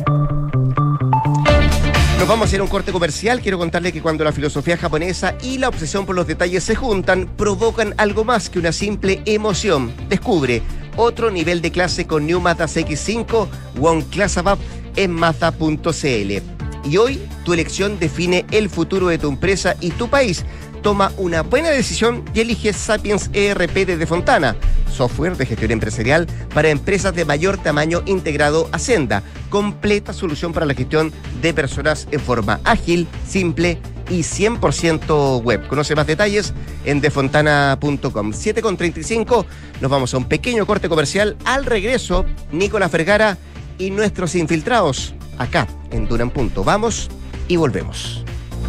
Nos vamos a hacer un corte comercial. Quiero contarle que cuando la filosofía japonesa y la obsesión por los detalles se juntan, provocan algo más que una simple emoción. Descubre otro nivel de clase con New Mazda CX-5 One Class Above en Mazda.cl. Y hoy tu elección define el futuro de tu empresa y tu país. Toma una buena decisión y elige Sapiens ERP desde Fontana, software de gestión empresarial para empresas de mayor tamaño integrado a Senda. Completa solución para la gestión de personas en forma ágil, simple y 100% web. Conoce más detalles en defontana.com. 7:35, nos vamos a un pequeño corte comercial. Al regreso, Nicolás Vergara y nuestros infiltrados acá en Duna en Punto. Vamos y volvemos.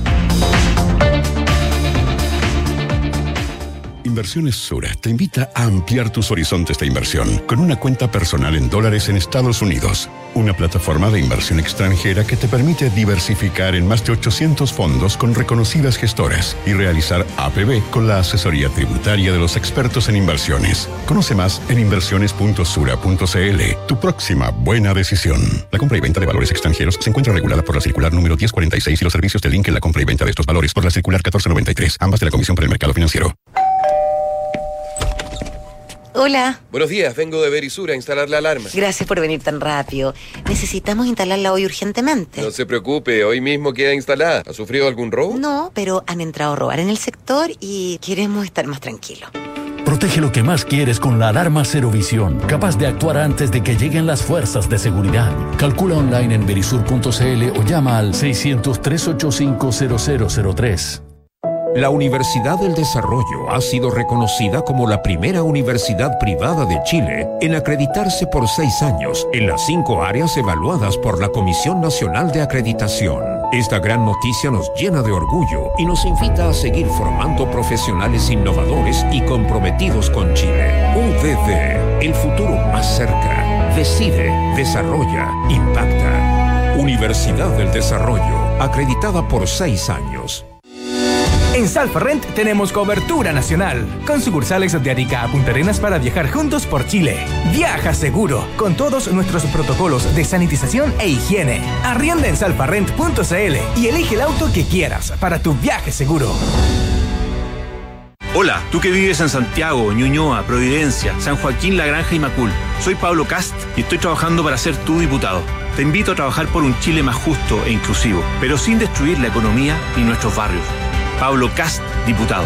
Inversiones Sura te invita a ampliar tus horizontes de inversión con una cuenta personal en dólares en Estados Unidos. Una plataforma de inversión extranjera que te permite diversificar en más de 800 fondos con reconocidas gestoras y realizar APB con la asesoría tributaria de los expertos en inversiones. Conoce más en inversiones.sura.cl. Tu próxima buena decisión. La compra y venta de valores extranjeros se encuentra regulada por la circular número 1046 y los servicios de link en la compra y venta de estos valores por la circular 1493, ambas de la Comisión para el Mercado Financiero. Hola. Buenos días, vengo de Verisur a instalar la alarma. Gracias por venir tan rápido. Necesitamos instalarla hoy urgentemente. No se preocupe, hoy mismo queda instalada. ¿Ha sufrido algún robo? No, pero han entrado a robar en el sector y queremos estar más tranquilos. Protege lo que más quieres con la alarma Cero Visión, capaz de actuar antes de que lleguen las fuerzas de seguridad. Calcula online en verisur.cl o llama al 600-385-0003. La Universidad del Desarrollo ha sido reconocida como la primera universidad privada de Chile en acreditarse por 6 años en las 5 áreas evaluadas por la Comisión Nacional de Acreditación. Esta gran noticia nos llena de orgullo y nos invita a seguir formando profesionales innovadores y comprometidos con Chile. UDD, el futuro más cerca. Decide, desarrolla, impacta. Universidad del Desarrollo, acreditada por 6 años. En Salfarrent tenemos cobertura nacional, con sucursales de Arica a Punta Arenas para viajar juntos por Chile. Viaja seguro, con todos nuestros protocolos de sanitización e higiene. Arrienda en salfarrent.cl y elige el auto que quieras para tu viaje seguro. Hola, tú que vives en Santiago, Ñuñoa, Providencia, San Joaquín, La Granja y Macul. Soy Pablo Cast y estoy trabajando para ser tu diputado. Te invito a trabajar por un Chile más justo e inclusivo, pero sin destruir la economía ni nuestros barrios. Pablo Cast, diputado.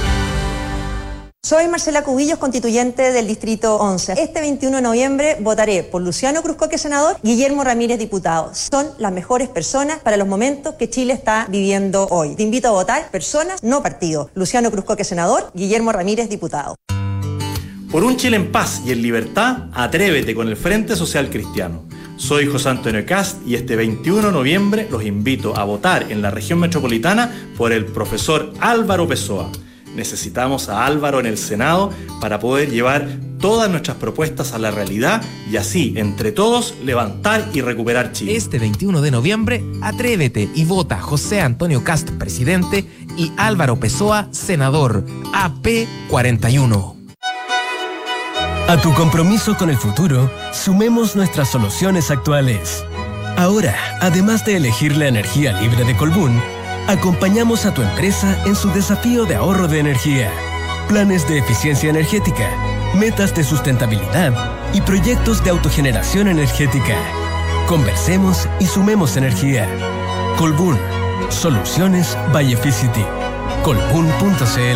Soy Marcela Cubillos, constituyente del Distrito 11. Este 21 de noviembre votaré por Luciano Cruzcoque, senador, Guillermo Ramírez, diputado. Son las mejores personas para los momentos que Chile está viviendo hoy. Te invito a votar personas, no partido. Luciano Cruzcoque, senador, Guillermo Ramírez, diputado. Por un Chile en paz y en libertad, atrévete con el Frente Social Cristiano. Soy José Antonio Cast y este 21 de noviembre los invito a votar en la región metropolitana por el profesor Álvaro Pessoa. Necesitamos a Álvaro en el Senado para poder llevar todas nuestras propuestas a la realidad y así, entre todos, levantar y recuperar Chile. Este 21 de noviembre, atrévete y vota José Antonio Cast, presidente, y Álvaro Pessoa, senador, AP 41. A tu compromiso con el futuro, sumemos nuestras soluciones actuales. Ahora, además de elegir la energía libre de Colbún, acompañamos a tu empresa en su desafío de ahorro de energía, planes de eficiencia energética, metas de sustentabilidad y proyectos de autogeneración energética. Conversemos y sumemos energía. Colbún, soluciones by Efficity. Colbún.cl.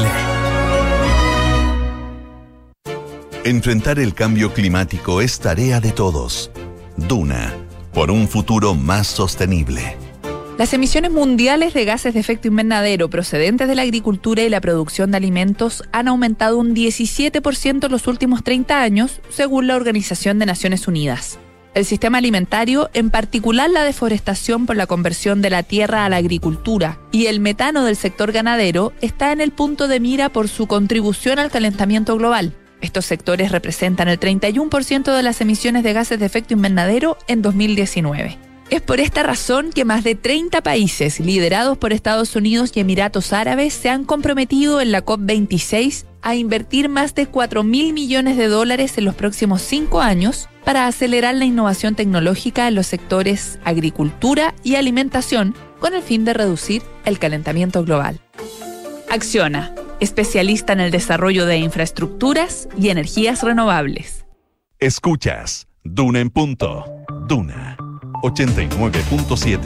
Enfrentar el cambio climático es tarea de todos. Duna, por un futuro más sostenible. Las emisiones mundiales de gases de efecto invernadero procedentes de la agricultura y la producción de alimentos han aumentado un 17% en los últimos 30 años, según la Organización de Naciones Unidas. El sistema alimentario, en particular la deforestación por la conversión de la tierra a la agricultura y el metano del sector ganadero, está en el punto de mira por su contribución al calentamiento global. Estos sectores representan el 31% de las emisiones de gases de efecto invernadero en 2019. Es por esta razón que más de 30 países, liderados por Estados Unidos y Emiratos Árabes, se han comprometido en la COP26 a invertir más de $4.000 millones en los próximos 5 años para acelerar la innovación tecnológica en los sectores agricultura y alimentación, con el fin de reducir el calentamiento global. Acciona, especialista en el desarrollo de infraestructuras y energías renovables. Escuchas Duna en punto. Duna 89.7.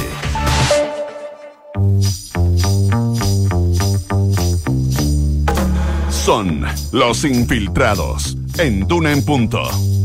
Son los infiltrados en Duna en punto.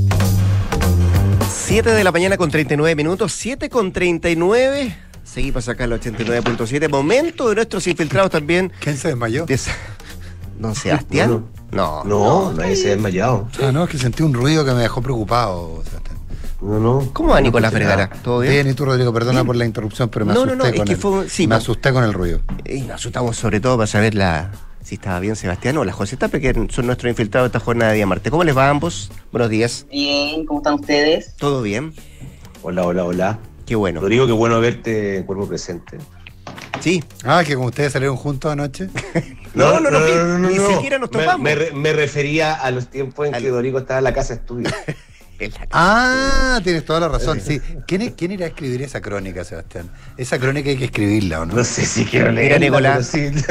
7 de la mañana con 39 minutos, 7 con 39. Seguimos acá en el 89.7. Momento de nuestros infiltrados también. ¿Quién se desmayó? ¿Don Sebastián? No, nadie se ha desmayado. No, es que sentí un ruido que me dejó preocupado, Sebastián. No. ¿Cómo va Nicolás Vergara? ¿Todo bien? Bien, y tú, Rodrigo, perdona por la interrupción, pero me asusté con el ruido. Y nos asustamos sobre todo para saber si estaba bien Sebastián o la José Tapia, que son nuestros infiltrados esta jornada de día martes. ¿Cómo les va a ambos? Buenos días. Bien, ¿cómo están ustedes? ¿Todo bien? Hola. Qué bueno. Rodrigo, qué bueno verte en cuerpo presente. Sí. Que como ustedes salieron juntos anoche. No, ni siquiera nos topamos. Me refería a los tiempos en que Rodrigo estaba en la casa estudio. Tienes toda la razón, sí. ¿Quién irá a escribir esa crónica, Sebastián? Esa crónica hay que escribirla, ¿o no? No sé si quiero leerla. Mira, Nicolás,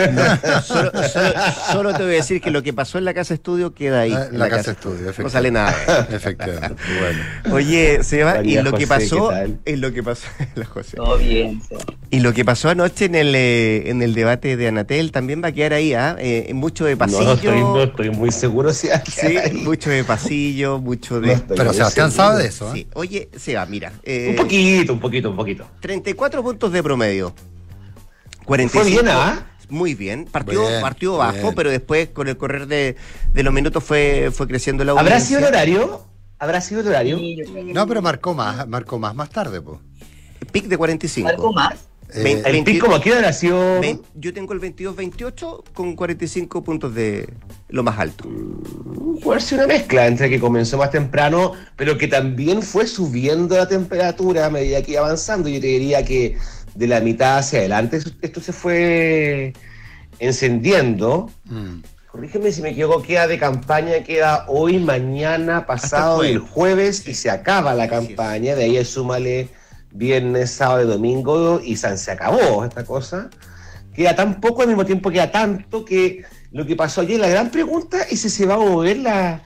solo te voy a decir que lo que pasó en la casa estudio queda ahí. La casa estudio, efectivamente. No sale nada. Efectivamente, bueno. Oye, Seba, María y lo que José, pasó, la José. Todo bien, Seba. Y lo que pasó anoche en el debate de Anatel también va a quedar ahí, mucho de pasillo. No estoy muy seguro si mucho de pasillo, mucho de... Pero Sebastián sabe de eso, Sí. Oye, Seba, mira. Un poquito. 34 puntos de promedio. 45, fue bien, muy bien. Partió bajo, pero después con el correr de los minutos fue creciendo la audiencia. ¿Habrá sido el horario? No, pero marcó más tarde, pues. Pic de 45. ¿Algo más? ¿El pic como qué hora ha sido? Yo tengo el 22-28 con 45 puntos de lo más alto. Puede ser una mezcla entre que comenzó más temprano, pero que también fue subiendo la temperatura a medida que iba avanzando. Yo te diría que de la mitad hacia adelante esto se fue encendiendo. Corrígeme si me equivoco, queda de campaña, queda hoy, mañana, pasado, el jueves, y se acaba la campaña. De ahí súmale viernes, sábado y domingo, y se acabó esta cosa. Queda tan poco, al mismo tiempo queda tanto, que lo que pasó ayer, la gran pregunta es si se va a mover la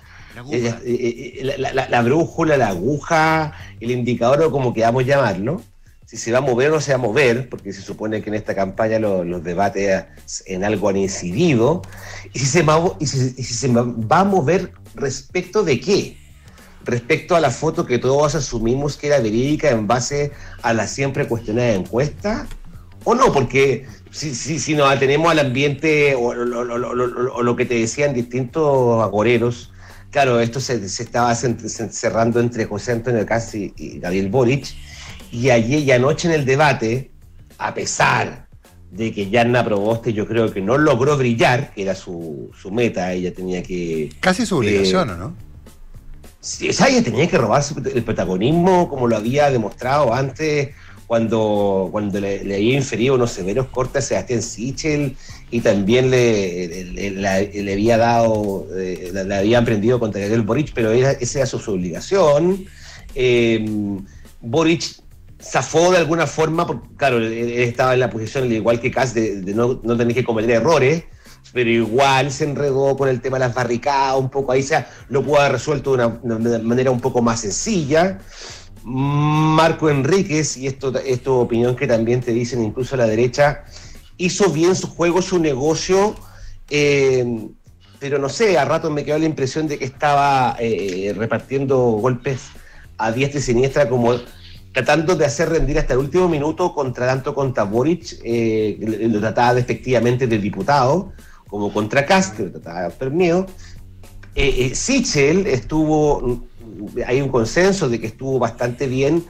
brújula, la aguja, el indicador, o como queramos llamarlo. Si se va a mover o no se va a mover, porque se supone que en esta campaña los debates en algo han incidido, y si se va a mover respecto de qué. Respecto a la foto que todos asumimos que era verídica en base a la siempre cuestionada encuesta, o no, porque si nos atenemos al ambiente o lo que te decían distintos agoreros, claro, esto se estaba cerrando entre José Antonio Kast y Gabriel Boric, y ayer y anoche en el debate, a pesar de que Yarna Proboste yo creo que no logró brillar, que era su meta, ella tenía que... Casi su obligación, ¿o no? Sí, ella tenía que robarse el protagonismo como lo había demostrado antes cuando le había inferido unos severos cortes a Sebastián Sichel, y también le había dado, le había emprendido contra Gabriel Boric, pero esa era su obligación. Boric zafó de alguna forma, porque claro, él estaba en la posición, al igual que Kast, de no tener que cometer errores, pero igual se enredó con el tema de las barricadas un poco, ahí lo pudo haber resuelto de una manera un poco más sencilla. Marco Enríquez, y esto es tu opinión que también te dicen incluso a la derecha, hizo bien su juego, su negocio, pero no sé, a rato me quedó la impresión de que estaba repartiendo golpes a diestra y siniestra, como tratando de hacer rendir hasta el último minuto tanto contra Boric, lo trataba despectivamente del diputado, como contra Kast, que lo trataba por miedo. Sichel hay un consenso de que estuvo bastante bien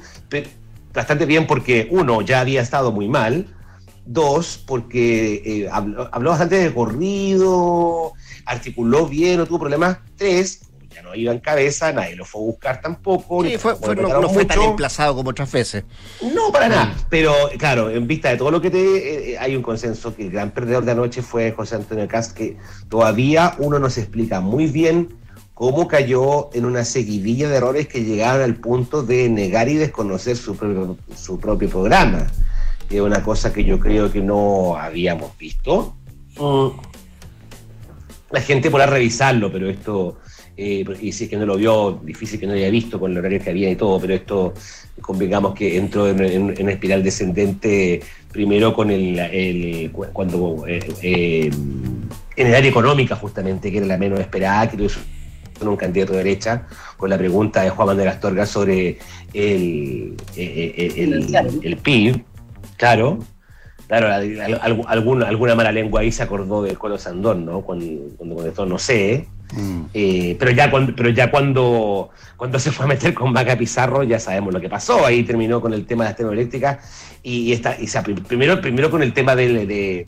porque, uno, ya había estado muy mal, dos, porque habló bastante de corrido, articuló bien, no tuvo problemas, tres, ya no iba en cabeza, nadie lo fue a buscar tampoco. Sí, no fue tan emplazado como otras veces. No, para nada, pero claro, en vista de todo lo que hay un consenso que el gran perdedor de anoche fue José Antonio Kast, que todavía uno no se explica muy bien cómo cayó en una seguidilla de errores que llegaron al punto de negar y desconocer su propio programa. Es una cosa que yo creo que no habíamos visto. La gente podrá revisarlo, pero esto... y si es que no lo vio, difícil que no lo haya visto con el horario que había y todo, pero esto, convengamos que entró en una espiral descendente primero con en el área económica, justamente, que era la menos esperada, que lo hizo con un candidato de derecha, con la pregunta de Juan Manuel Astorga sobre el PIB. Claro, alguna mala lengua ahí se acordó del Colo Sandón, ¿no? Cuando esto no sé. Pero ya cuando se fue a meter con Maca Pizarro, ya sabemos lo que pasó. Ahí terminó con el tema de las termoeléctricas primero con el tema de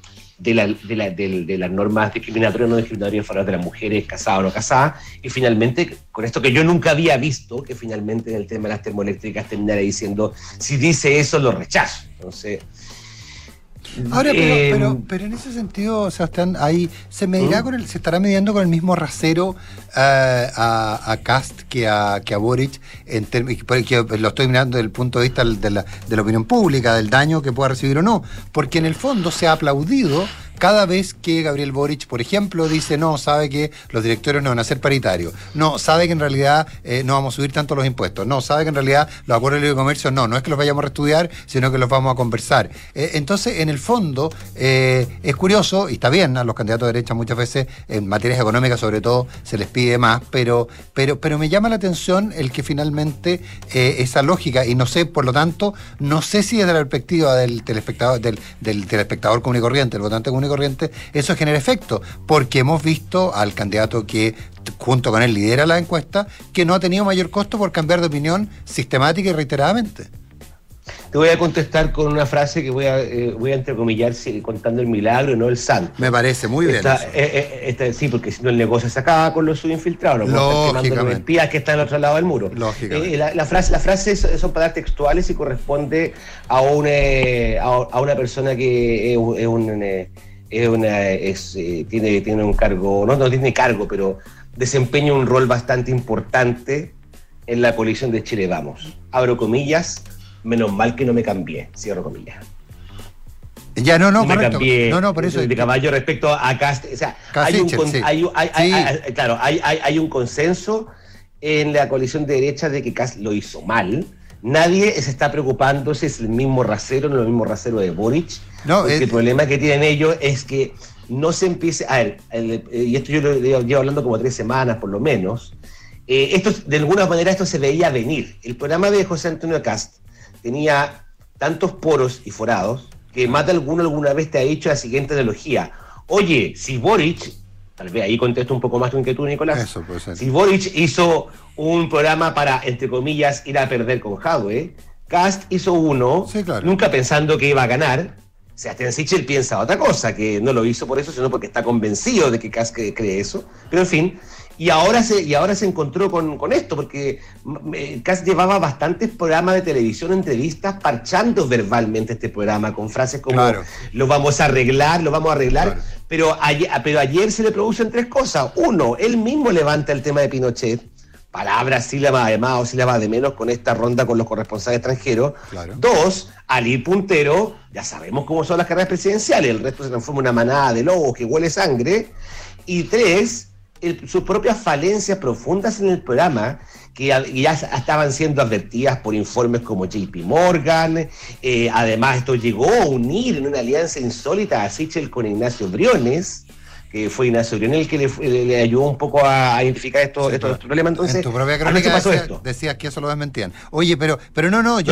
las normas discriminatorias o no discriminatorias en favor de las mujeres casadas o no casadas, y finalmente con esto que yo nunca había visto, que finalmente en el tema de las termoeléctricas terminara diciendo, si dice eso lo rechazo. Entonces, ahora, pero en ese sentido, Sebastián, ahí se medirá se estará midiendo con el mismo rasero a Kast que a Boric, porque lo estoy mirando desde el punto de vista de la opinión pública, del daño que pueda recibir o no, porque en el fondo se ha aplaudido cada vez que Gabriel Boric, por ejemplo, dice, no, sabe que los directorios no van a ser paritarios, no, sabe que en realidad no vamos a subir tanto los impuestos, no, sabe que en realidad los acuerdos de libre comercio no es que los vayamos a reestudiar, sino que los vamos a conversar. Entonces, en el fondo, es curioso, y está bien, a los candidatos de derecha muchas veces, en materias económicas sobre todo, se les pide más, pero me llama la atención el que finalmente esa lógica, y no sé, por lo tanto, no sé si desde la perspectiva del telespectador común y corriente, el votante común y corriente, eso genera efecto, porque hemos visto al candidato que junto con él lidera la encuesta, que no ha tenido mayor costo por cambiar de opinión sistemática y reiteradamente. Te voy a contestar con una frase que voy a entrecomillar contando el milagro y no el santo. Me parece muy bien. Sí, porque si no el negocio se acaba con los subinfiltrados. No quemando los espías que están al otro lado del muro. La frase son palabras textuales y corresponde a una persona que tiene un cargo, no tiene cargo, pero desempeña un rol bastante importante en la coalición de Chile Vamos. Abro comillas. Menos mal que no me cambié, cierro comillas. Ya, no, me correcto. cambié No, por eso de caballo respecto a Cast. O sea, hay un consenso en la coalición de derecha de que Cast lo hizo mal. Nadie se está preocupando si es el mismo rasero, no es el mismo rasero de Boric. El problema que tienen ellos es que no se empiece. A ver, y esto yo lo llevo hablando como 3 semanas por lo menos. Esto, de alguna manera, esto se veía venir. El programa de José Antonio Cast tenía tantos poros y forados que más de alguno alguna vez te ha dicho la siguiente analogía. Oye, si Boric, tal vez ahí contesto un poco más tu inquietud, Nicolás. Eso puede ser. Si Boric hizo un programa para, entre comillas, ir a perder con Jadwe, Cast hizo uno, nunca pensando que iba a ganar. Sebastián Sichel piensa otra cosa, que no lo hizo por eso, sino porque está convencido de que Cast cree eso. Pero en fin, y ahora se encontró con esto, porque Cast llevaba bastantes programas de televisión, entrevistas, parchando verbalmente este programa, con frases como lo vamos a arreglar, pero ayer se le producen 3 cosas. 1, él mismo levanta el tema de Pinochet, palabras, sílabas de más o sílabas de menos con esta ronda con los corresponsales extranjeros. 2, al ir puntero, ya sabemos cómo son las carreras presidenciales, el resto se transforma en una manada de lobos que huele sangre. Y 3, sus propias falencias profundas en el programa, que ya estaban siendo advertidas por informes como JP Morgan. Además, esto llegó a unir en una alianza insólita a Sichel con Ignacio Briones, que fue Ignacio Briones el que le ayudó un poco a identificar estos problemas. Entonces, en tu propia crónica decías que eso lo desmentían. Oye, pero no. No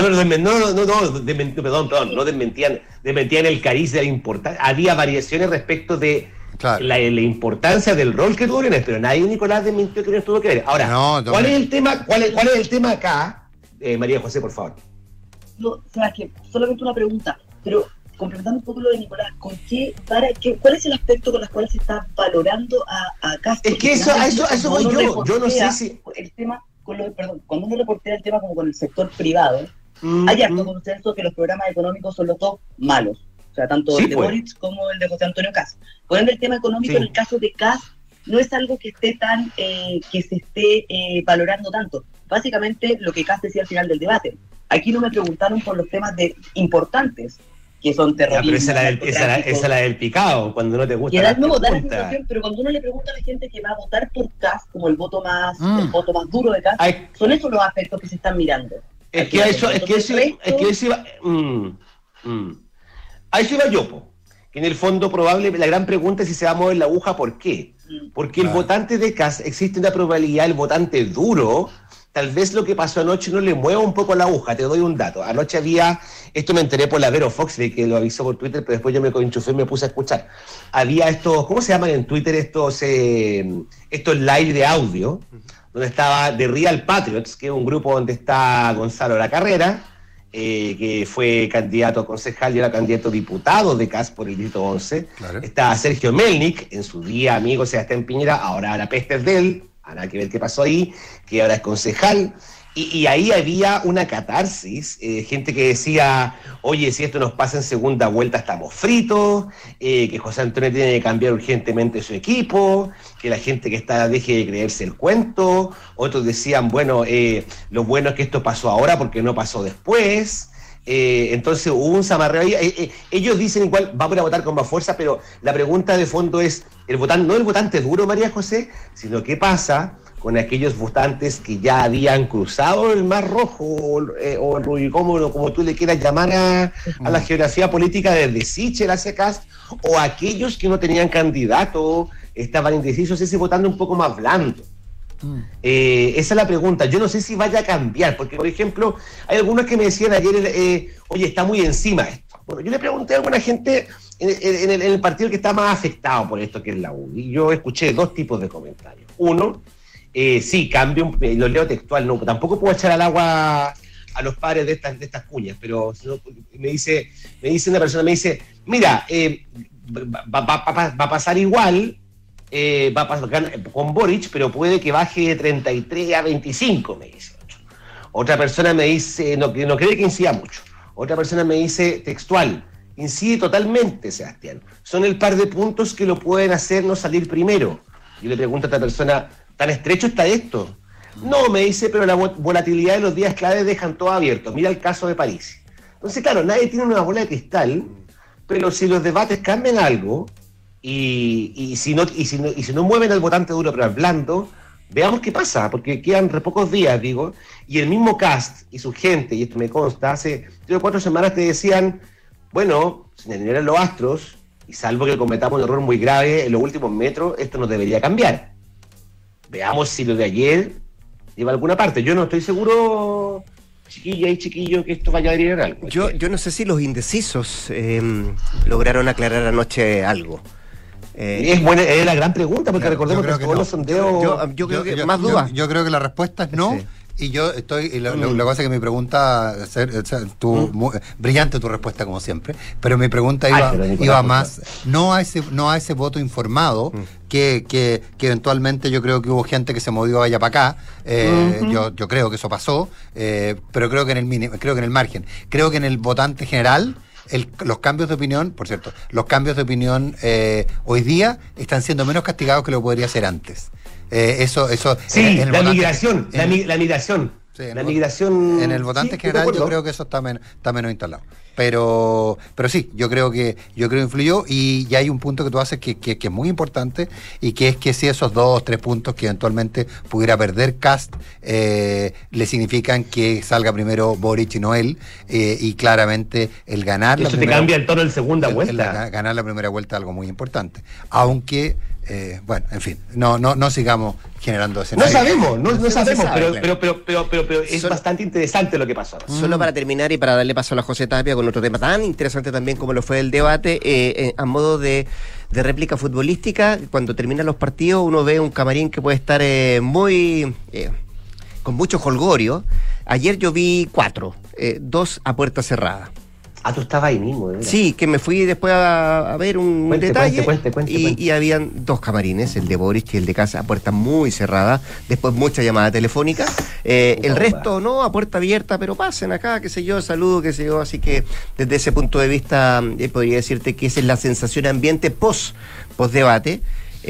desmentían el cariz de la importancia. Había variaciones respecto de la importancia del rol que tuvo Briones, pero nadie, Nicolás, desmintió que no tuvo que ver. Ahora, ¿cuál es el tema? ¿Cuál es el tema acá? María José, por favor. No, o sea, que solamente una pregunta, pero complementando un poco lo de Nicolás, ¿cuál es el aspecto con el cual se está valorando a Castro? Es que eso voy yo no sé si... El tema, cuando uno reportea el tema como con el sector privado, hay harto consenso que los programas económicos son los dos malos. O sea, tanto el de Boric como el de José Antonio Cast. Por ende, el tema económico en el caso de Cast no es algo que esté que se esté valorando tanto. Básicamente, lo que Cast decía al final del debate. Aquí no me preguntaron por los temas importantes, que son terrorismo. Pero esa es la del picado, cuando no te gusta la pregunta. Pero cuando uno le pregunta a la gente que va a votar por Cast, como el voto más duro de Cast, son esos los aspectos que se están mirando. A eso iba yo, que en el fondo la gran pregunta es si se va a mover la aguja, ¿por qué? Porque el votante de Cast, existe una probabilidad, el votante duro, tal vez lo que pasó anoche no le mueva un poco la aguja. Te doy un dato. Anoche había, esto me enteré por la Vero Fox, de que lo avisó por Twitter, pero después yo me enchufé y me puse a escuchar. Había estos, ¿cómo se llaman en Twitter estos live de audio? Donde estaba The Real Patriots, que es un grupo donde está Gonzalo La Carrera, que fue candidato a concejal y era candidato a diputado de Cast por el Distrito 11. Está Sergio Melnik, en su día amigo Sebastián Piñera, ahora la peste es de él, habrá que ver qué pasó ahí, que ahora es concejal. Y ahí había una catarsis, gente que decía, oye, si esto nos pasa en segunda vuelta estamos fritos, que José Antonio tiene que cambiar urgentemente su equipo, que la gente que está deje de creerse el cuento. Otros decían, bueno, lo bueno es que esto pasó ahora porque no pasó después. Entonces hubo un zamarreo ahí. Ellos dicen igual, vamos a votar con más fuerza, pero la pregunta de fondo es, no el votante duro, María José, sino qué pasa con aquellos votantes que ya habían cruzado el Mar Rojo o el Rubicón, como tú le quieras llamar a la geografía política desde Sichel hacia Kast, o aquellos que no tenían candidato, estaban indecisos, ese votando un poco más blando. Esa es la pregunta. Yo no sé si vaya a cambiar, porque por ejemplo hay algunos que me decían ayer, oye, está muy encima esto. Bueno, yo le pregunté a alguna gente en el partido que está más afectado por esto, que es la U, y yo escuché dos tipos de comentarios. Uno, sí, cambio, lo leo textual, no, tampoco puedo echar al agua a los padres de estas cuñas, pero me dice una persona, me dice, mira, va a pasar igual, va a pasar con Boric, pero puede que baje de 33 a 25, me dice otro. Otra persona me dice, no cree que incida mucho. Otra persona me dice textual, incide totalmente, Sebastián. Son el par de puntos que lo pueden hacer no salir primero. Yo le pregunto a esta persona, ¿tan estrecho está esto? No, me dice, pero la volatilidad de los días claves dejan todo abierto. Mira el caso de París. Entonces, claro, nadie tiene una bola de cristal, pero si los debates cambian algo, y si no mueven al votante duro pero al blando, veamos qué pasa, porque quedan re pocos días, digo, y el mismo Kast y su gente, y esto me consta, hace 3 o 4 semanas te decían, bueno, sin alinear los astros, y salvo que cometamos un error muy grave en los últimos metros, esto no debería cambiar. Veamos si lo de ayer lleva a alguna parte. Yo no estoy seguro, chiquilla y chiquillo, que esto vaya a derivar algo. Yo no sé si los indecisos lograron aclarar anoche algo. Es la gran pregunta, porque recordemos que todos los sondeos... Yo creo que más dudas. Yo creo que la respuesta es no. Sí. Y yo estoy, lo que pasa es que mi pregunta, brillante tu respuesta como siempre, pero mi pregunta iba más, no a ese voto informado, que eventualmente yo creo que hubo gente que se movió allá para acá, yo creo que eso pasó, pero creo que en el margen, creo que en el votante general, los cambios de opinión, por cierto, hoy día están siendo menos castigados que lo podría ser antes. Sí, la migración. Sí, la migración. En el votante general yo creo que eso está menos instalado. Pero sí, yo creo influyó, y hay un punto que tú haces que es muy importante, y que es que si esos 2 o 3 puntos que eventualmente pudiera perder Kast le significan que salga primero Boric y no él, y claramente el ganar eso te cambia el tono en segunda vuelta. Ganar la primera vuelta es algo muy importante. Aunque bueno, en fin, no sigamos generando escenarios. No sabemos, pero es bastante interesante lo que pasó. Solo para terminar y para darle paso a la José Tapia con otro tema tan interesante también como lo fue el debate, a modo de réplica futbolística, cuando terminan los partidos uno ve un camarín que puede estar con mucho jolgorio. Ayer yo vi 4, 2 a puerta cerrada. Ah, tú estabas ahí mismo, ¿verdad? Sí, que me fui después a ver un detalle. Cuente. Y habían 2 camarines, el de Boric y el de Kast, a puerta muy cerrada. Después mucha llamada telefónica. El resto, no, a puerta abierta, pero pasen acá, qué sé yo, saludo, qué sé yo. Así que desde ese punto de vista podría decirte que esa es la sensación ambiente post debate.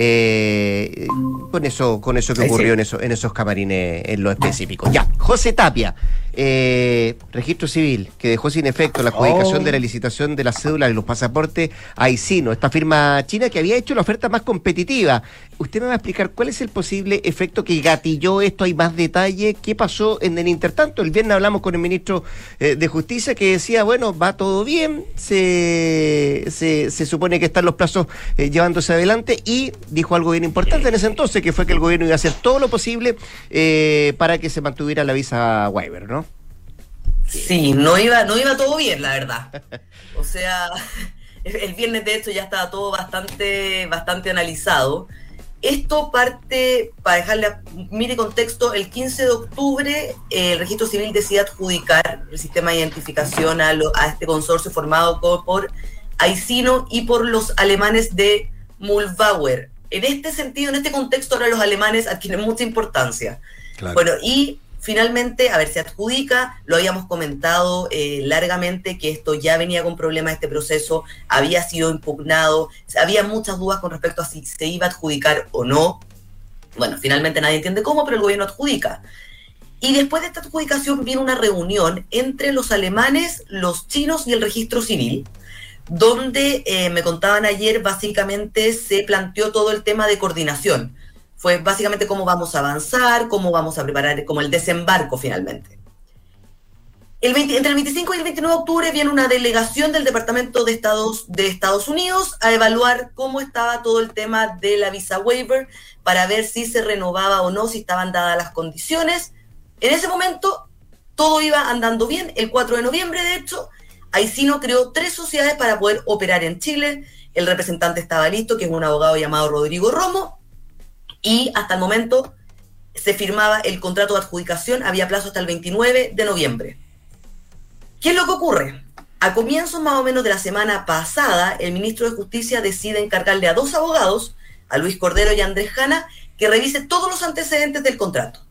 Con eso que ocurrió en esos camarines en lo específico. Ya, José Tapia, registro civil que dejó sin efecto la adjudicación de la licitación de las cédulas y los pasaportes a Aicino, esta firma china que había hecho la oferta más competitiva. Usted me va a explicar cuál es el posible efecto que gatilló esto. Hay más detalle. ¿Qué pasó en el intertanto? El viernes hablamos con el ministro de Justicia, que decía, bueno, va todo bien, se supone que están los plazos llevándose adelante, y dijo algo bien importante en ese entonces, que fue que el gobierno iba a hacer todo lo posible para que se mantuviera la visa waiver, ¿no? Sí, no iba todo bien, la verdad. O sea, el viernes de hecho ya estaba todo bastante analizado. Esto parte, para dejarle mire contexto, el 15 de octubre el registro civil decide adjudicar el sistema de identificación a este consorcio formado por Aicino y por los alemanes de Mühlbauer. En este sentido, en este contexto, ahora los alemanes adquieren mucha importancia. Claro. Bueno, y finalmente, se adjudica, lo habíamos comentado largamente, que esto ya venía con problemas, este proceso había sido impugnado, había muchas dudas con respecto a si se iba a adjudicar o no. Bueno, finalmente nadie entiende cómo, pero el gobierno adjudica. Y después de esta adjudicación viene una reunión entre los alemanes, los chinos y el registro civil, donde me contaban ayer, básicamente se planteó todo el tema de coordinación. Fue básicamente cómo vamos a avanzar, cómo vamos a preparar como el desembarco finalmente. Entre el 25 y el 29 de octubre viene una delegación del Departamento de Estados Unidos a evaluar cómo estaba todo el tema de la visa waiver para ver si se renovaba o no, si estaban dadas las condiciones. En ese momento todo iba andando bien. El 4 de noviembre, de hecho, Aicino creó 3 sociedades para poder operar en Chile. El representante estaba listo, que es un abogado llamado Rodrigo Romo, y hasta el momento se firmaba el contrato de adjudicación, había plazo hasta el 29 de noviembre. ¿Qué es lo que ocurre? A comienzos más o menos de la semana pasada, el ministro de Justicia decide encargarle a 2 abogados, a Luis Cordero y a Andrés Jana, que revise todos los antecedentes del contrato.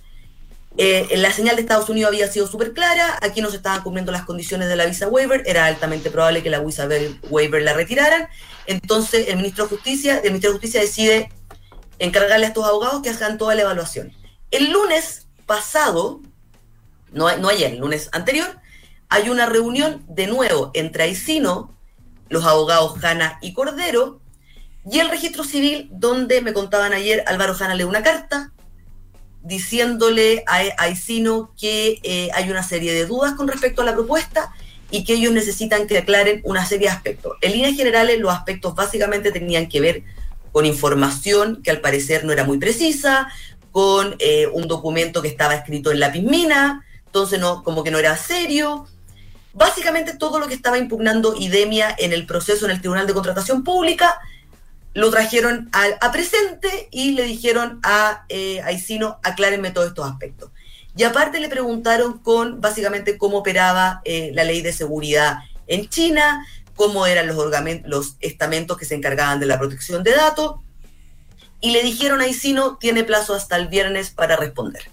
La señal de Estados Unidos había sido súper clara, aquí no se estaban cumpliendo las condiciones de la visa waiver, era altamente probable que la visa waiver la retiraran. Entonces el Ministerio de Justicia decide encargarle a estos abogados que hagan toda la evaluación. El lunes pasado, no ayer, el lunes anterior, hay una reunión de nuevo entre Aicino, los abogados Jana y Cordero, y el registro civil, donde me contaban ayer, Álvaro Jana lee una carta diciéndole a Aicino que hay una serie de dudas con respecto a la propuesta y que ellos necesitan que aclaren una serie de aspectos. En líneas generales, los aspectos básicamente tenían que ver con información que al parecer no era muy precisa, con un documento que estaba escrito en lápiz mina, entonces como que no era serio. Básicamente todo lo que estaba impugnando IDEMIA en el proceso en el Tribunal de Contratación Pública lo trajeron a presente y le dijeron a Aicino, aclárenme todos estos aspectos. Y aparte le preguntaron básicamente cómo operaba la ley de seguridad en China, cómo eran los estamentos que se encargaban de la protección de datos, y le dijeron a Aicino, tiene plazo hasta el viernes para responder.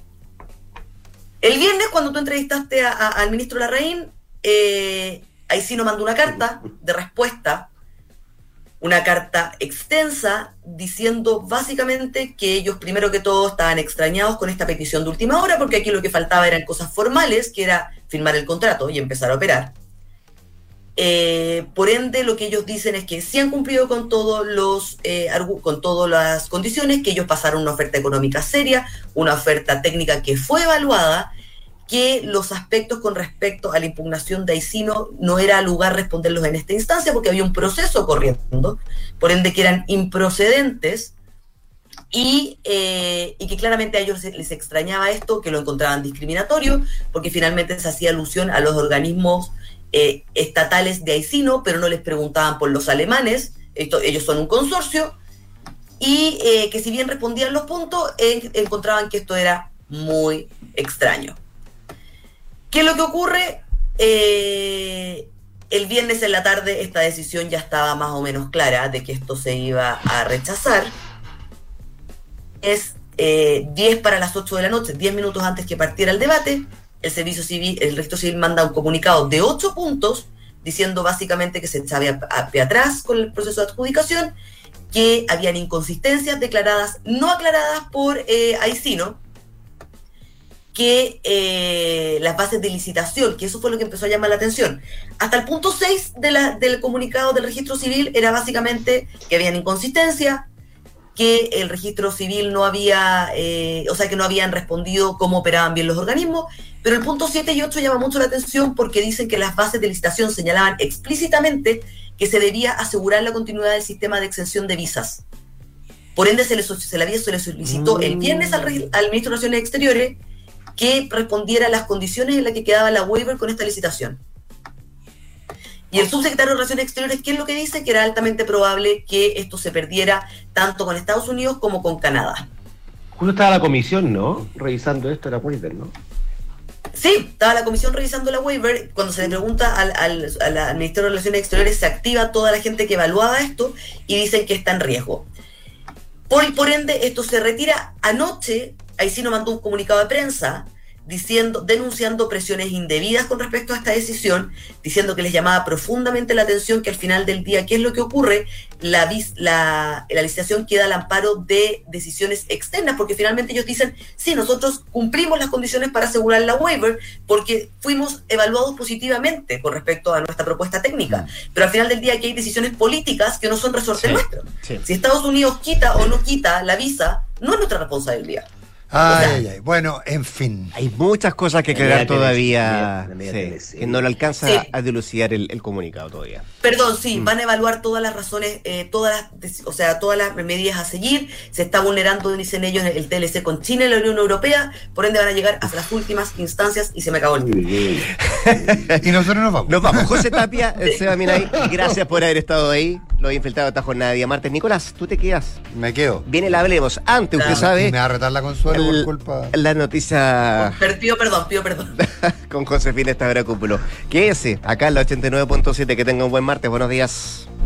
El viernes, cuando tú entrevistaste al ministro Larraín, Aicino mandó una carta de respuesta, una carta extensa, diciendo básicamente que ellos primero que todo estaban extrañados con esta petición de última hora, porque aquí lo que faltaba eran cosas formales, que era firmar el contrato y empezar a operar. Por ende, lo que ellos dicen es que sí han cumplido con todas las condiciones, que ellos pasaron una oferta económica seria, una oferta técnica que fue evaluada, que los aspectos con respecto a la impugnación de Aicino no era lugar responderlos en esta instancia porque había un proceso corriendo, por ende que eran improcedentes y que claramente a ellos les extrañaba esto, que lo encontraban discriminatorio, porque finalmente se hacía alusión a los organismos estatales de Aicino, pero no les preguntaban por los alemanes, ellos son un consorcio, y que si bien respondían los puntos, encontraban que esto era muy extraño. ¿Qué es lo que ocurre? El viernes en la tarde esta decisión ya estaba más o menos clara de que esto se iba a rechazar. Es 10 para las 8 de la noche, 10 minutos antes que partiera el debate, el registro civil manda un comunicado de 8 puntos diciendo básicamente que se echaba hacia atrás con el proceso de adjudicación, que habían inconsistencias declaradas, no aclaradas por Aicino, que las bases de licitación, que eso fue lo que empezó a llamar la atención. Hasta el punto 6 del comunicado del registro civil era básicamente que habían inconsistencias, que el registro civil no había, que no habían respondido cómo operaban bien los organismos, pero el punto 7 y 8 llama mucho la atención porque dicen que las bases de licitación señalaban explícitamente que se debía asegurar la continuidad del sistema de exención de visas. Por ende, se le solicitó el viernes al ministro de Relaciones Exteriores que respondiera a las condiciones en las que quedaba la waiver con esta licitación. Y el subsecretario de Relaciones Exteriores, ¿qué es lo que dice? Que era altamente probable que esto se perdiera tanto con Estados Unidos como con Canadá. Justo estaba la comisión, ¿no? Revisando esto, la waiver, ¿no? Sí, estaba la comisión revisando la waiver. Cuando se le pregunta al Ministerio de Relaciones Exteriores, se activa toda la gente que evaluaba esto y dicen que está en riesgo. Por ende, esto se retira. Anoche, Aicino mandó un comunicado de prensa denunciando presiones indebidas con respecto a esta decisión, diciendo que les llamaba profundamente la atención que al final del día, ¿qué es lo que ocurre? La licitación queda al amparo de decisiones externas, porque finalmente ellos dicen, sí, nosotros cumplimos las condiciones para asegurar la waiver, porque fuimos evaluados positivamente con respecto a nuestra propuesta técnica, pero al final del día aquí hay decisiones políticas que no son resorte nuestro. Sí. Si Estados Unidos quita o no quita la visa, no es nuestra responsabilidad. Bueno, en fin. Hay muchas cosas que aclarar todavía, que no lo alcanza a dilucidar el comunicado todavía. Perdón, van a evaluar todas las razones, todas las medidas a seguir. Se está vulnerando, dicen ellos, el TLC con China y la Unión Europea, por ende van a llegar hasta las últimas instancias y se me acabó el tiempo. Y nosotros nos vamos. Nos vamos. José Tapia, Seba Minay, gracias por haber estado ahí. Los infiltrados de esta jornada de día martes. Nicolás, ¿tú te quedas? Me quedo. Viene la Hablemos. Antes, usted sabe... Me va a retar la Consuelo por culpa... La noticia... Pido perdón. Con Josefina Stavrakopoulos. Quédese acá en la 89.7. Que tenga un buen martes. Buenos días.